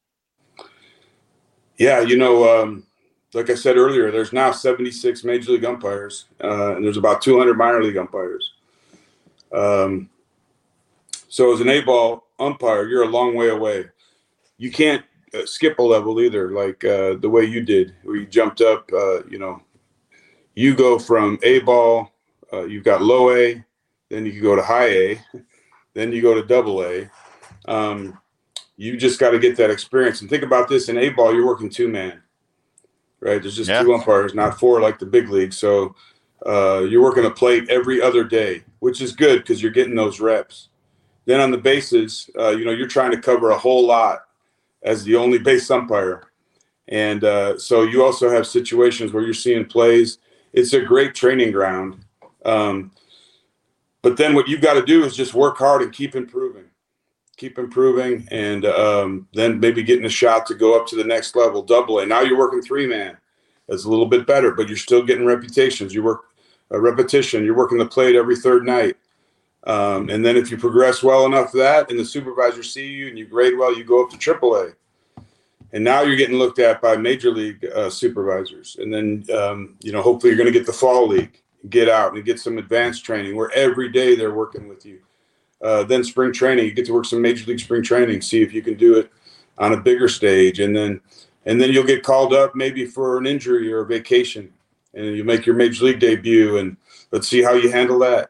Yeah, you know, um, like I said earlier, there's now seventy-six major league umpires, uh, and there's about two hundred minor league umpires. Um, so as an A-ball umpire, you're a long way away. You can't uh, skip a level either, like uh, the way you did, where you jumped up. Uh, you know, you go from A-ball, uh, you've got low A, then you can go to high A, then you go to double A. Um, you just got to get that experience. And think about this, in A-ball, you're working two-man, right? There's just yeah. two umpires, not four like the big league. So uh, you're working a plate every other day, which is good because you're getting those reps. Then on the bases, uh, you know, you're trying to cover a whole lot as the only base umpire. And uh, so you also have situations where you're seeing plays. It's a great training ground. Um, but then what you've got to do is just work hard and keep improving. Keep improving, and um, then maybe getting a shot to go up to the next level, double A. Now you're working three-man. That's a little bit better, but you're still getting reputations. You work a repetition. You're working the plate every third night. Um, and then if you progress well enough for that and the supervisors see you and you grade well, you go up to triple A. And now you're getting looked at by major league uh, supervisors. And then, um, you know, hopefully you're going to get the fall league, get out and get some advanced training where every day they're working with you. Uh, then spring training, you get to work some major league spring training, see if you can do it on a bigger stage. And then and then you'll get called up maybe for an injury or a vacation, and you make your major league debut, and let's see how you handle that.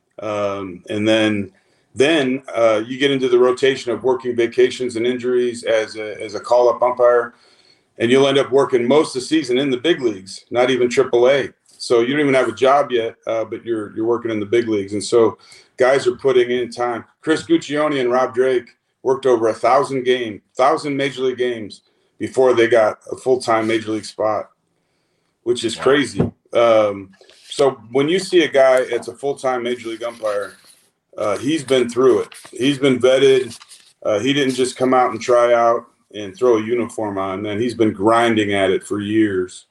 Um, and then then uh, you get into the rotation of working vacations and injuries as a, as a call-up umpire, and you'll end up working most of the season in the big leagues, not even triple A. So you don't even have a job yet, uh, but you're you're working in the big leagues. And so guys are putting in time. Chris Guccione and Rob Drake worked over a thousand game, thousand major league games before they got a full-time major league spot, which is crazy. Um, so when you see a guy that's a full-time major league umpire, uh, he's been through it. He's been vetted. Uh, he didn't just come out and try out and throw a uniform on. Man, he's been grinding at it for years.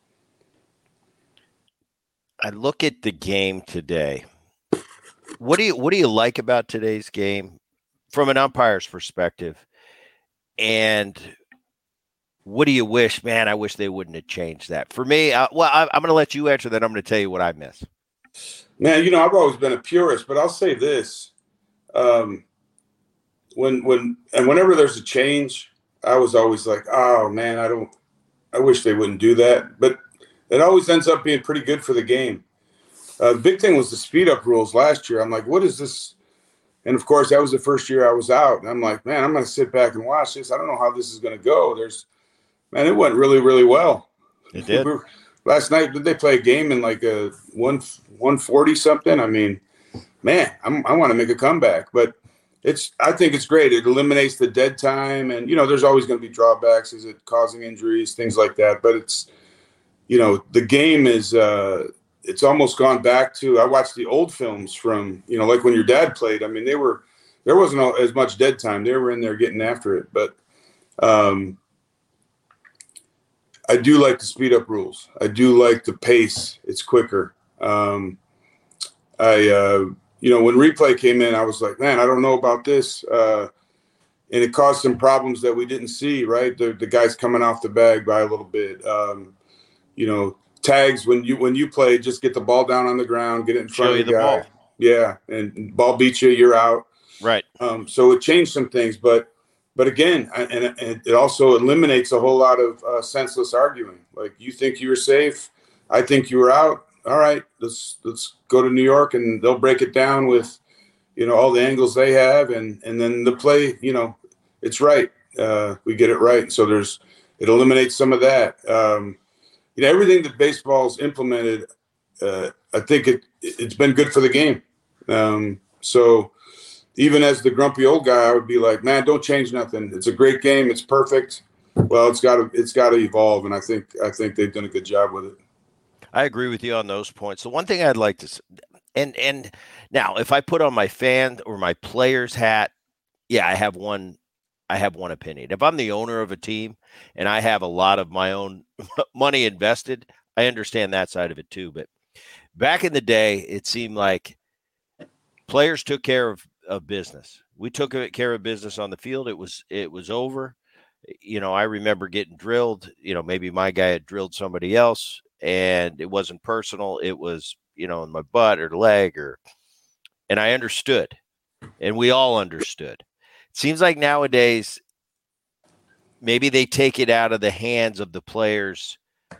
I look at the game today. What do you what do you like about today's game from an umpire's perspective? And what do you wish? Man, I wish they wouldn't have changed that. For me, uh, well, I, I'm going to let you answer that. I'm going to tell you what I miss. Man, you know, I've always been a purist, but I'll say this: um, when when and whenever there's a change, I was always like, oh man, I don't. I wish they wouldn't do that, but it always ends up being pretty good for the game. Uh, the big thing was the speed up rules last year. I'm like, what is this? And of course, that was the first year I was out. And I'm like, man, I'm going to sit back and watch this. I don't know how this is going to go. There's, man, it went really, really well. It did. We were, last night, did they play a game in like a one, one forty something? I mean, man, I'm, I want to make a comeback. But it's I think it's great. It eliminates the dead time, and you know, there's always going to be drawbacks. Is it causing injuries, things like that? But it's, you know, the game is uh, it's almost gone back to. I watched the old films from, you know, like when your dad played. I mean, they were there wasn't as much dead time. They were in there getting after it. But um, I do like the speed up rules. I do like the pace. It's quicker. Um, I. Uh, You know, when replay came in, I was like, man, I don't know about this. Uh, and it caused some problems that we didn't see, right? The, the guy's coming off the bag by a little bit. Um, you know, tags, when you when you play, just get the ball down on the ground, get it in front Show of the, the guy. Ball. Yeah, and ball beats you, you're out. Right. Um, so it changed some things. But, but again, and, and it also eliminates a whole lot of uh, senseless arguing. Like, you think you were safe, I think you were out. All right, let's let's go to New York, and they'll break it down with, you know, all the angles they have, and and then the play, you know, it's right. Uh, we get it right. So there's it eliminates some of that. Um, you know, everything that baseball's implemented, uh, I think it it's been good for the game. Um, so even as the grumpy old guy, I would be like, man, don't change nothing. It's a great game. It's perfect. Well, it's got to it's got to evolve, and I think I think they've done a good job with it. I agree with you on those points. The one thing I'd like to, and and now if I put on my fan or my player's hat, yeah, I have one, I have one opinion. If I'm the owner of a team and I have a lot of my own money invested, I understand that side of it too. But back in the day, it seemed like players took care of, of business. We took care of business on the field. It was it was over. You know, I remember getting drilled. You know, maybe my guy had drilled somebody else. And it wasn't personal. It was, you know, in my butt or leg or, and I understood, and we all understood. It seems like nowadays, maybe they take it out of the hands of the players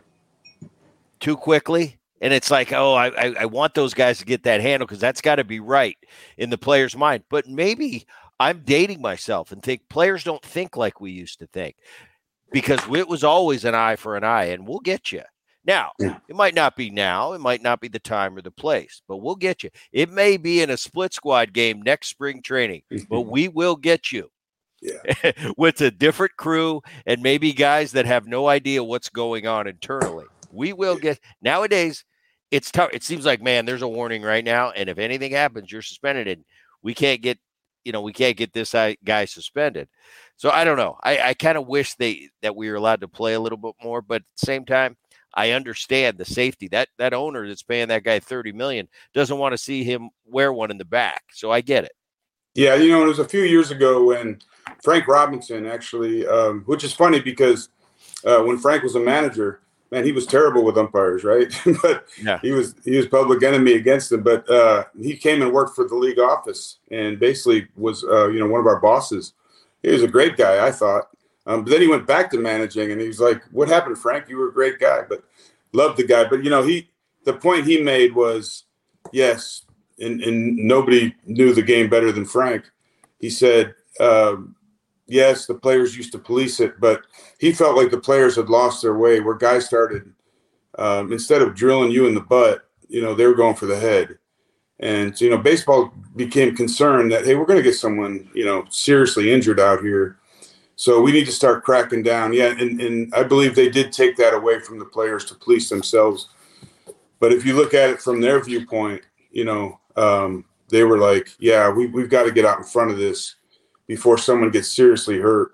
too quickly. And it's like, oh, I, I, I want those guys to get that handle because that's got to be right in the player's mind. But maybe I'm dating myself and think players don't think like we used to think, because it was always an eye for an eye, and we'll get you. Now, it might not be now. It might not be the time or the place, but we'll get you. It may be in a split squad game next spring training, but we will get you. Yeah. With a different crew and maybe guys that have no idea what's going on internally. We will get – nowadays, it's tough. It seems like, man, there's a warning right now, and if anything happens, you're suspended, and we can't get – you know, we can't get this guy suspended. So I don't know. I, I kind of wish they that we were allowed to play a little bit more, but at the same time, I understand the safety. That that owner that's paying that guy thirty million dollars doesn't want to see him wear one in the back. So I get it. Yeah, you know, it was a few years ago when Frank Robinson actually, um, which is funny because uh, when Frank was a manager, man, he was terrible with umpires, right? But yeah. he was he was public enemy against them. But uh, he came and worked for the league office and basically was, uh, you know, one of our bosses. He was a great guy, I thought. Um, but then he went back to managing, and he was like, "What happened, Frank? You were a great guy, but loved the guy." But you know, he the point he made was, yes, and, and nobody knew the game better than Frank. He said, um, "Yes, the players used to police it, but he felt like the players had lost their way. Where guys started um, instead of drilling you in the butt, you know, they were going for the head." And so, you know, baseball became concerned that, hey, we're going to get someone, you know, seriously injured out here. So we need to start cracking down. Yeah, and, and I believe they did take that away from the players to police themselves. But if you look at it from their viewpoint, you know, um, they were like, yeah, we, we've got to get out in front of this before someone gets seriously hurt.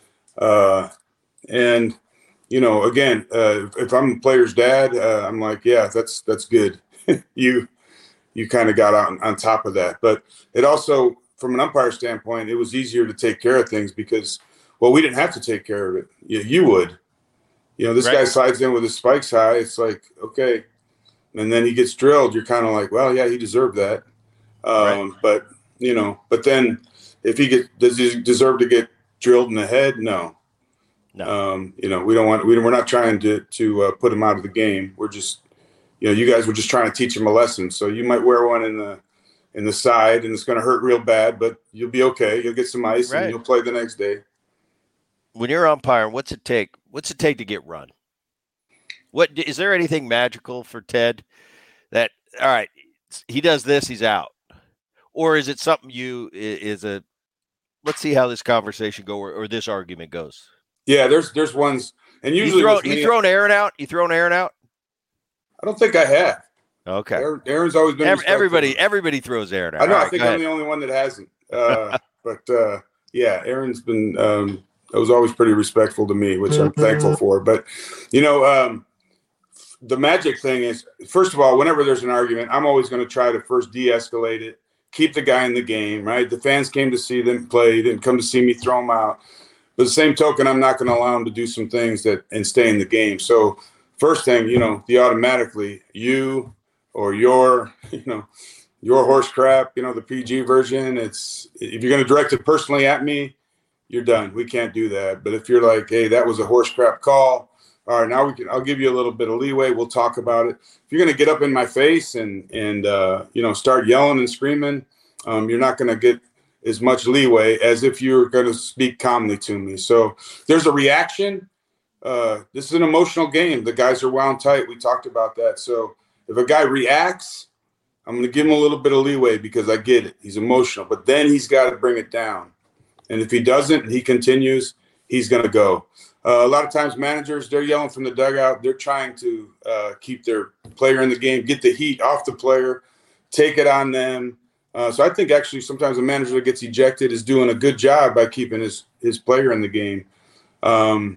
Uh, and, you know, again, uh, if, if I'm the player's dad, uh, I'm like, yeah, that's that's good. you you kind of got out on, on top of that. But it also, from an umpire standpoint, it was easier to take care of things because – well, we didn't have to take care of it. You, you would. You know, this right. guy slides in with his spikes high. It's like, okay. And then he gets drilled. You're kind of like, well, yeah, he deserved that. Um, right. But, you know, but then if he get, does he deserve to get drilled in the head? No. No. Um, you know, we don't want, we, we're not trying to, to uh, put him out of the game. We're just, you know, you guys were just trying to teach him a lesson. So you might wear one in the, in the side and it's going to hurt real bad, but you'll be okay. You'll get some ice right. and you'll play the next day. When you're umpiring, what's it take? What's it take to get run? What is there anything magical for Ted that, all right, he does this, he's out? Or is it something you is a let's see how this conversation go or, or this argument goes. Yeah, there's there's ones, and usually you, throw, with me, you thrown Aaron out. You thrown Aaron out. I don't think I have. Okay. Aaron, Aaron's always been Every, everybody. Everybody throws Aaron out. I know. Right, I think I'm the only one that hasn't. Uh, but uh, yeah, Aaron's been. Um, I was always pretty respectful to me, which I'm thankful for. But you know, um, the magic thing is, first of all, whenever there's an argument, I'm always going to try to first de-escalate it, keep the guy in the game. Right? The fans came to see them play, didn't come to see me throw them out. But the same token, I'm not going to allow them to do some things that and stay in the game. So first thing, you know, the automatically you. Or your, you know, your horse crap, you know, the P G version. It's if you're going to direct it personally at me, you're done. We can't do that. But if you're like, hey, that was a horse crap call. All right, now we can. I'll give you a little bit of leeway. We'll talk about it. If you're going to get up in my face and and uh, you know start yelling and screaming, um, you're not going to get as much leeway as if you're going to speak calmly to me. So there's a reaction. Uh, this is an emotional game. The guys are wound tight. We talked about that. So. If a guy reacts, I'm going to give him a little bit of leeway because I get it. He's emotional, but then he's got to bring it down. And if he doesn't, he continues, he's going to go. Uh, a lot of times managers, they're yelling from the dugout. They're trying to uh, keep their player in the game, get the heat off the player, take it on them. Uh, so I think actually sometimes a manager that gets ejected is doing a good job by keeping his, his player in the game. Um,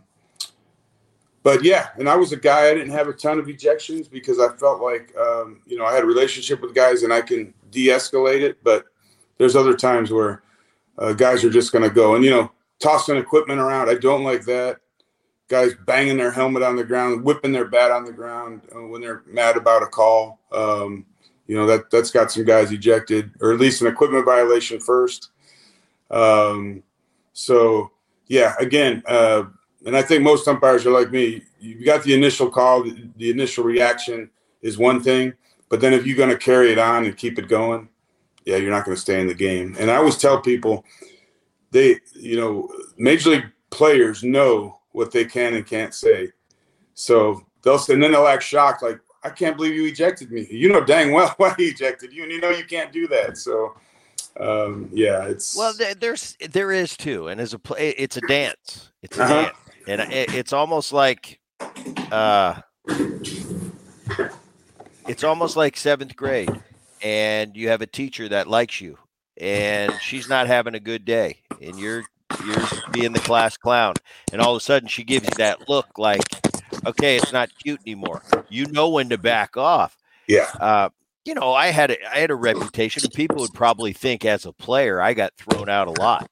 But yeah, and I was a guy, I didn't have a ton of ejections because I felt like, um, you know, I had a relationship with guys and I can de-escalate it. But there's other times where uh, guys are just going to go and, you know, tossing equipment around. I don't like that. Guys banging their helmet on the ground, whipping their bat on the ground uh, when they're mad about a call. Um, you know, that, that's got some guys ejected, or at least an equipment violation first. Um, so, yeah, again, uh, and I think most umpires are like me. You got the initial call, the, the initial reaction is one thing, but then if you're going to carry it on and keep it going, yeah, you're not going to stay in the game. And I always tell people, they, you know, major league players know what they can and can't say. So they'll say, and then they'll act shocked, like, I can't believe you ejected me. You know dang well why he ejected you, and you know you can't do that. So, um, yeah, it's well, there's there is too, and as a play, it's a dance. It's a uh-huh. dance. And it, it's almost like, uh, it's almost like seventh grade, and you have a teacher that likes you, and she's not having a good day, and you're you're being the class clown, and all of a sudden she gives you that look like, okay, it's not cute anymore. You know when to back off. Yeah. Uh, you know, I had a, I had a reputation, and people would probably think as a player I got thrown out a lot.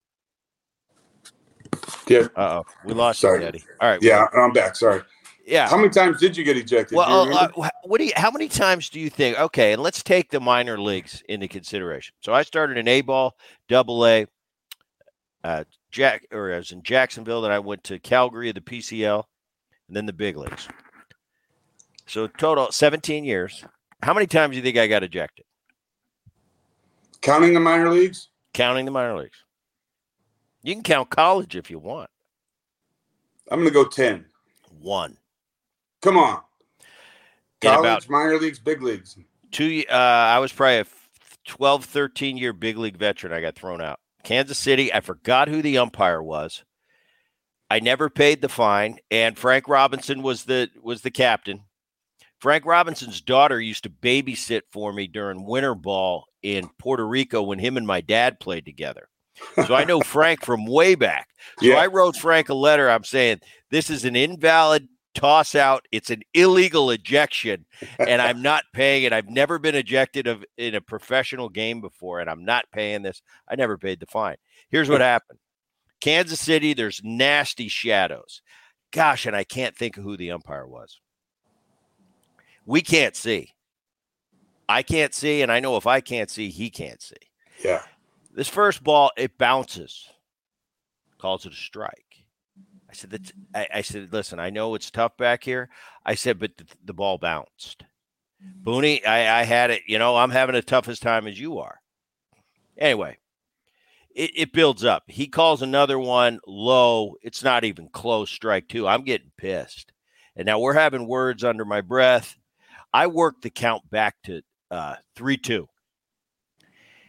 Yeah. Uh-oh. We lost Sorry. you, Eddie. All right. Yeah, well, I'm back. Sorry. Yeah. How many times did you get ejected? Well, uh, uh, what do you, how many times do you think? Okay, and let's take the minor leagues into consideration. So I started in A-ball, double A, uh, Jack, or I was in Jacksonville, then I went to Calgary, the P C L, and then the big leagues. So total seventeen years. How many times do you think I got ejected? Counting the minor leagues? Counting the minor leagues. You can count college if you want. I'm going to go ten. One. Come on. College, about minor leagues, big leagues. Two. Uh, I was probably a twelve, thirteen year big league veteran. I got thrown out. Kansas City. I forgot who the umpire was. I never paid the fine, and Frank Robinson was the was the captain. Frank Robinson's daughter used to babysit for me during winter ball in Puerto Rico when him and my dad played together. So I know Frank from way back. So Yeah. I wrote Frank a letter. I'm saying this is an invalid toss out. It's an illegal ejection, and I'm not paying it. I've never been ejected of in a professional game before, and I'm not paying this. I never paid the fine. Here's what happened. Kansas City, there's nasty shadows. Gosh, and I can't think of who the umpire was. We can't see. I can't see, and I know if I can't see, he can't see. Yeah. This first ball, it bounces. Calls it a strike. I said, that's, I, I said, listen, I know it's tough back here. I said, but the, the ball bounced. Booney, I, I had it. You know, I'm having the toughest time as you are. Anyway, it, it builds up. He calls another one low. It's not even close, strike two. I'm getting pissed. And now we're having words under my breath. I worked the count back to uh, three two.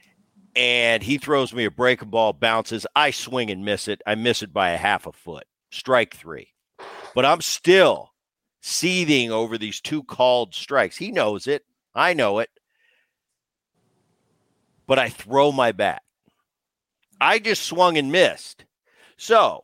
and he throws me a breaking ball, bounces. I swing and miss it. I miss it by a half a foot. Strike three. But I'm still seething over these two called strikes. He knows it. I know it. But I throw my bat. I just swung and missed. So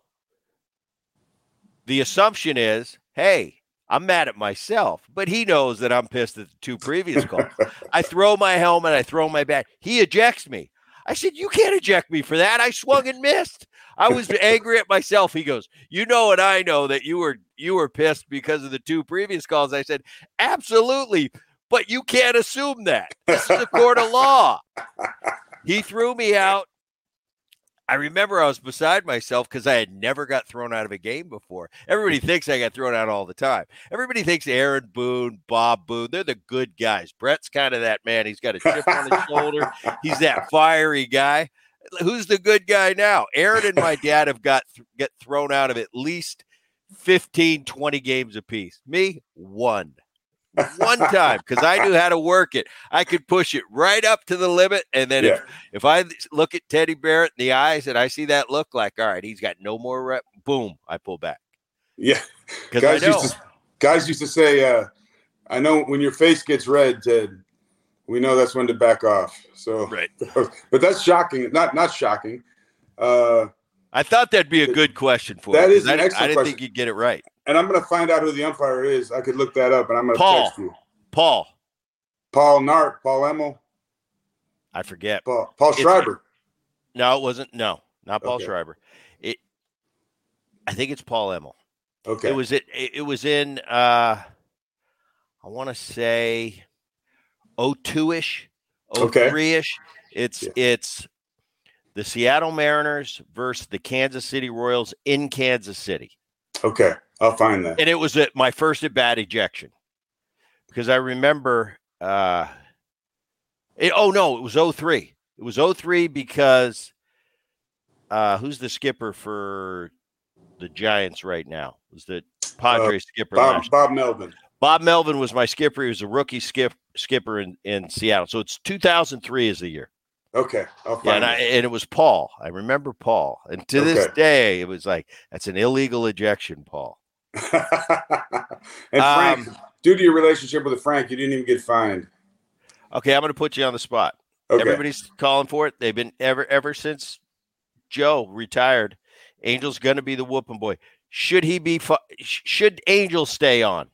the assumption is, hey, I'm mad at myself, but he knows that I'm pissed at the two previous calls. I throw my helmet, I throw my bat. He ejects me. I said, you can't eject me for that. I swung and missed. I was angry at myself. He goes, you know and I know that you were you were pissed because of the two previous calls. I said, absolutely, but you can't assume that. This is a court of law. He threw me out. I remember I was beside myself because I had never got thrown out of a game before. Everybody thinks I got thrown out all the time. Everybody thinks Aaron Boone, Bob Boone, they're the good guys. Brett's kind of that man. He's got a chip on his shoulder. He's that fiery guy. Who's the good guy now? Aaron and my dad have got th- get thrown out of at least fifteen, twenty games apiece. Me, one. One time, because I knew how to work it. I could push it right up to the limit, and then yeah. if, if I look at Teddy Barrett in the eyes and I see that look like, all right, he's got no more rep, boom, I pull back. Yeah, because guys I know. used to guys used to say, uh, "I know when your face gets red, Ted, we know that's when to back off." So, right. But that's shocking. Not not shocking. Uh, I thought that'd be a good question for that you. is an I, excellent I didn't question. think you'd get it right. And I'm going to find out who the umpire is. I could look that up, and I'm going to Paul. text you. Paul. Paul Nart. Paul Emmel. I forget. Paul, Paul Schreiber. It's, no, it wasn't. No, not Paul okay. Schreiber. It. I think it's Paul Emmel. Okay. It was it. It was in. Uh, I want to say, oh two-ish, oh three-ish. It's yeah. it's the Seattle Mariners versus the Kansas City Royals in Kansas City. Okay, I'll find that. And it was at my first at bat ejection because I remember. Uh, it, oh no, it was oh three. It was oh three because uh, who's the skipper for the Giants right now? It was the Padres uh, skipper? Bob, Bob Melvin. Bob Melvin was my skipper. He was a rookie skip skipper in, in Seattle. So it's two thousand three is the year. Okay. I'll find yeah, and, I, it. and it was Paul. I remember Paul. And to okay. this day, it was like, that's an illegal ejection, Paul. And Frank, um, due to your relationship with Frank, you didn't even get fined. Okay, I'm going to put you on the spot. Okay. Everybody's calling for it. They've been ever ever since Joe retired. Angel's going to be the whooping boy. Should he be? Fu- should Angel stay on?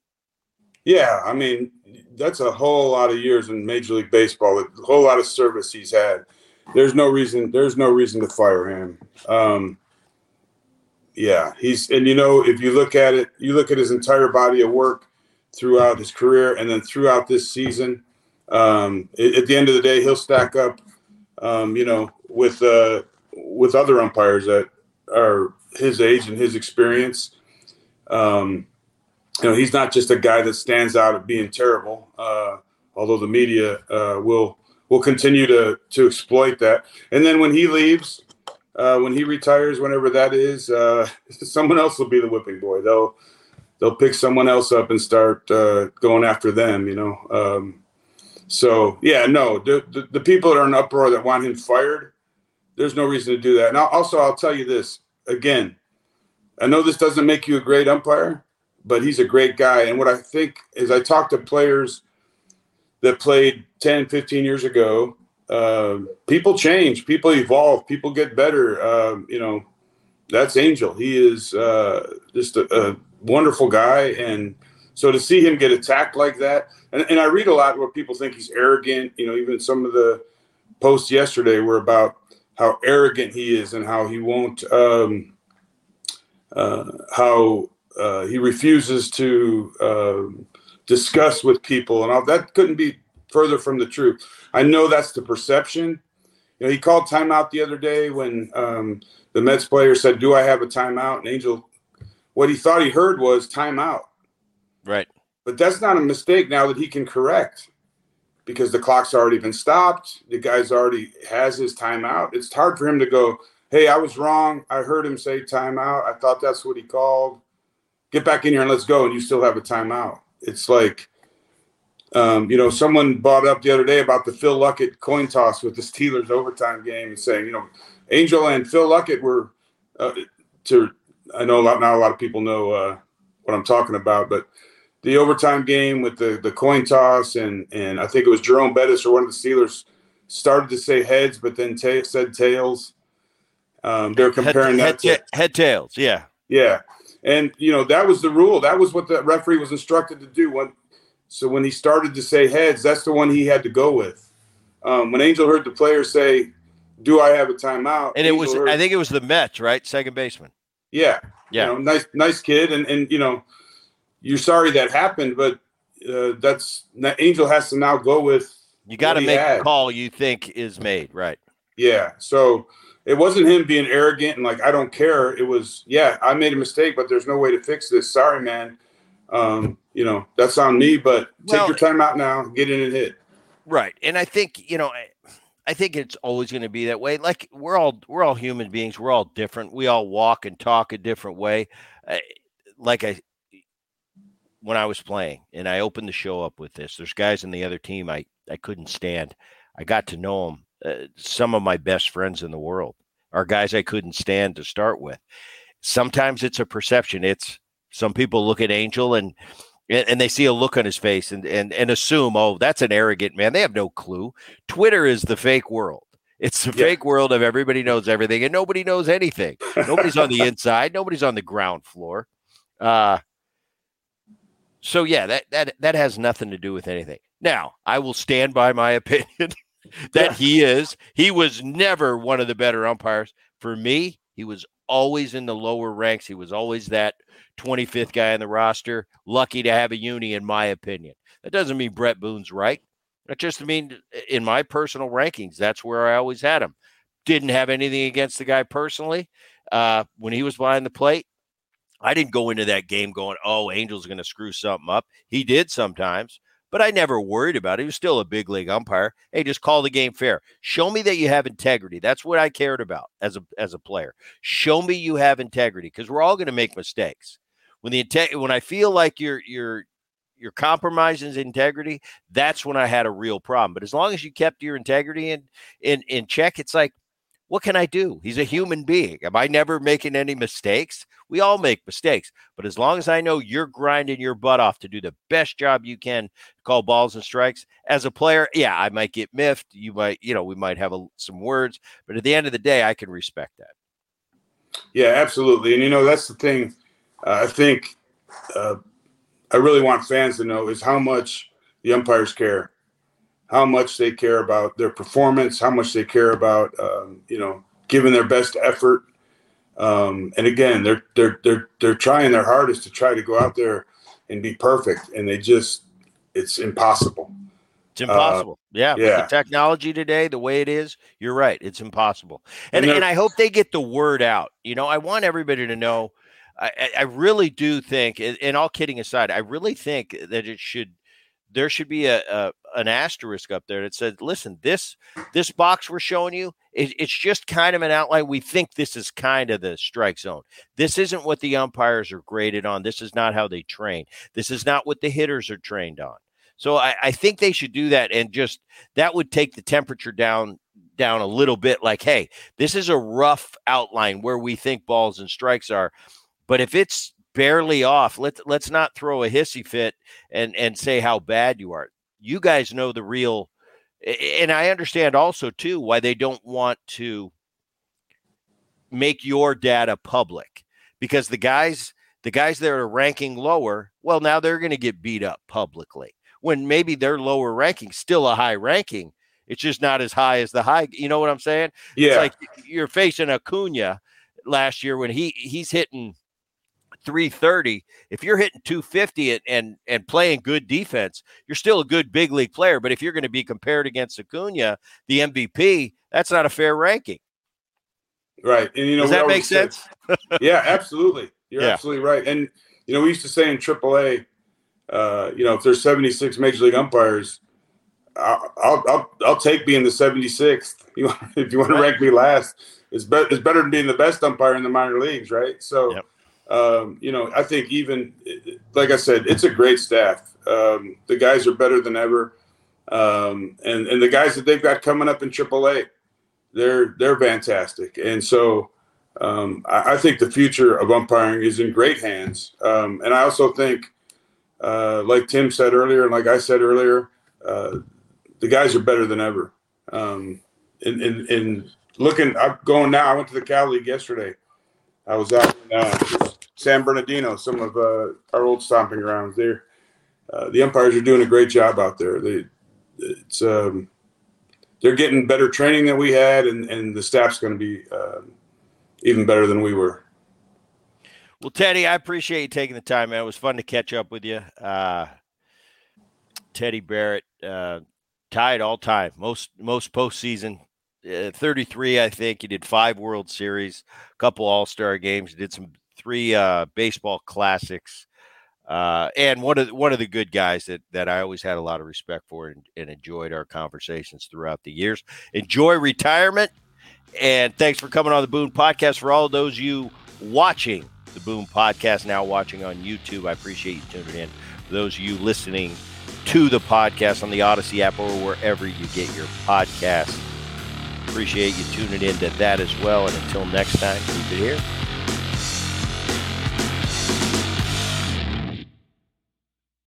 Yeah, I mean, that's a whole lot of years in Major League Baseball. A whole lot of service he's had. There's no reason. There's no reason to fire him. Um, yeah, he's and you know if you look at it, you look at his entire body of work throughout his career, and then throughout this season. Um, at the end of the day, he'll stack up, um, you know, with uh, with other umpires that are his age and his experience. Um, You know, he's not just a guy that stands out at being terrible, uh, although the media uh, will will continue to to exploit that. And then when he leaves, uh, when he retires, whenever that is, uh, someone else will be the whipping boy. They'll they'll pick someone else up and start uh, going after them. You know, um, so yeah, no, the, the the people that are in uproar that want him fired, there's no reason to do that. And also, I'll tell you this again. I know this doesn't make you a great umpire, but he's a great guy. And what I think is I talk to players that played ten, fifteen years ago. Uh, people change, people evolve, people get better. Um, you know, that's Angel. He is uh, just a, a wonderful guy. And so to see him get attacked like that, and, and I read a lot where people think he's arrogant. You know, even some of the posts yesterday were about how arrogant he is and how he won't, um, uh, how, Uh, he refuses to uh, discuss with people, and all that couldn't be further from the truth. I know that's the perception. You know, he called timeout the other day when um, the Mets player said, "Do I have a timeout?" And Angel, what he thought he heard was timeout. Right. But that's not a mistake now that he can correct, because the clock's already been stopped. The guy's already has his timeout. It's hard for him to go, "Hey, I was wrong. I heard him say timeout. I thought that's what he called. Get back in here and let's go," and you still have a timeout. It's like, Um, you know, someone brought up the other day about the Phil Luckett coin toss with the Steelers overtime game and saying, you know, Angel and Phil Luckett were uh, to, I know a lot, not a lot of people know uh, what I'm talking about, but the overtime game with the, the coin toss and, and I think it was Jerome Bettis or one of the Steelers started to say heads, but then ta- said tails. Um, they're comparing head, that head, to head tails. Yeah. Yeah. And, you know, that was the rule. That was what the referee was instructed to do. When, so when he started to say heads, that's the one he had to go with. Um, when Angel heard the player say, do I have a timeout? And it Angel was, heard, I think it was the Mets, right? Second baseman. Yeah. Yeah. You know, nice, nice kid. And, and, you know, you're sorry that happened, but uh, that's Angel has to now go with. You got to make had. a call you think is made. Right. Yeah. So it wasn't him being arrogant and like, I don't care. It was, yeah, I made a mistake, but there's no way to fix this. Sorry, man. Um, you know, that's on me, but take well, your time out now, get in and hit. Right. And I think, you know, I, I think it's always going to be that way. Like we're all, we're all human beings. We're all different. We all walk and talk a different way. I, like I, when I was playing and I opened the show up with this, there's guys in the other team I, I couldn't stand. I got to know them. Uh, some of my best friends in the world are guys I couldn't stand to start with. Sometimes it's a perception. It's some people look at Angel and and they see a look on his face and and and assume, oh, that's an arrogant man. They have no clue. Twitter is the fake world. It's the yeah. fake world of everybody knows everything and nobody knows anything. Nobody's on the inside. Nobody's on the ground floor. Uh, so yeah, that that that has nothing to do with anything. Now, I will stand by my opinion. That yeah. he is. He was never one of the better umpires. For me, he was always in the lower ranks. He was always that twenty-fifth guy on the roster. Lucky to have a uni, in my opinion. That doesn't mean Brett Boone's right. That just means in my personal rankings, that's where I always had him. Didn't have anything against the guy personally. Uh, when he was behind the plate, I didn't go into that game going, oh, Angel's going to screw something up. He did sometimes. But I never worried about it. He was still a big league umpire. Hey, just call the game fair. Show me that you have integrity. That's what I cared about as a as a player. Show me you have integrity because we're all going to make mistakes. When the when I feel like you're you're you're compromising integrity, that's when I had a real problem. But as long as you kept your integrity in in in check, it's like, what can I do? He's a human being. Am I never making any mistakes? We all make mistakes. But as long as I know you're grinding your butt off to do the best job you can to call balls and strikes, as a player, yeah, I might get miffed. You might, you know, we might have a, some words. But at the end of the day, I can respect that. Yeah, absolutely. And, you know, that's the thing uh, I think uh, I really want fans to know is how much the umpires care. How much they care about their performance, how much they care about, um, you know, giving their best effort. Um, and again, they're they're they're they're trying their hardest to try to go out there and be perfect, and they just it's impossible. It's impossible. Uh, yeah, yeah. With the technology today, the way it is, you're right. It's impossible. And and, and I hope they get the word out. You know, I want everybody to know. I, I really do think, and all kidding aside, I really think that it should. There should be a, a an asterisk up there that says, listen, this this box we're showing you, it, it's just kind of an outline. We think this is kind of the strike zone. This isn't what the umpires are graded on. This is not how they train. This is not what the hitters are trained on. So I, I think they should do that, and just that would take the temperature down down a little bit. Like, hey, this is a rough outline where we think balls and strikes are. But if it's barely off, let's let's not throw a hissy fit and and say how bad you are. You guys know the real, and I understand also too why they don't want to make your data public, because the guys the guys that are ranking lower, well, now they're going to get beat up publicly when maybe their lower ranking still a high ranking. It's just not as high as the high. You know what I'm saying? Yeah. It's like you're facing Acuna last year when he he's hitting three thirty. If you're hitting two fifty and, and and playing good defense, you're still a good big league player. But if you're going to be compared against Acuna, the M V P, that's not a fair ranking. Right. And you know, does that make sense? Say, yeah, absolutely. You're yeah. absolutely right. And you know, we used to say in triple A, uh, you know, if there's seventy-six major league umpires, I'll I'll I'll, I'll take being the seventy-sixth. You know, if you want to rank me last, it's better. It's better than being the best umpire in the minor leagues, right? So. Yep. Um, you know, I think even like I said, it's a great staff. Um, the guys are better than ever. Um, and, and the guys that they've got coming up in triple A, they're, they're fantastic. And so um, I, I think the future of umpiring is in great hands. Um, and I also think, uh, like Tim said earlier, and like I said earlier, uh, the guys are better than ever. Um, in, in, in looking, I'm going now, I went to the Cal League yesterday. I was out in uh, San Bernardino, some of uh, our old stomping grounds there. Uh, the umpires are doing a great job out there. They, it's, um, they're getting better training than we had, and, and the staff's going to be uh, even better than we were. Well, Teddy, I appreciate you taking the time, man. It was fun to catch up with you. Uh, Teddy Barrett, uh, tied all time, most most postseason, uh, thirty-three, I think. He did five World Series, a couple All-Star games. He did some three uh, baseball classics, uh, and one of the, one of the good guys that that I always had a lot of respect for and, and enjoyed our conversations throughout the years. Enjoy retirement, and thanks for coming on the Boone Podcast. For all of those you watching the Boone Podcast, now watching on YouTube, I appreciate you tuning in. For those of you listening to the podcast on the Odyssey app or wherever you get your podcasts, appreciate you tuning in to that as well. And until next time, keep it here.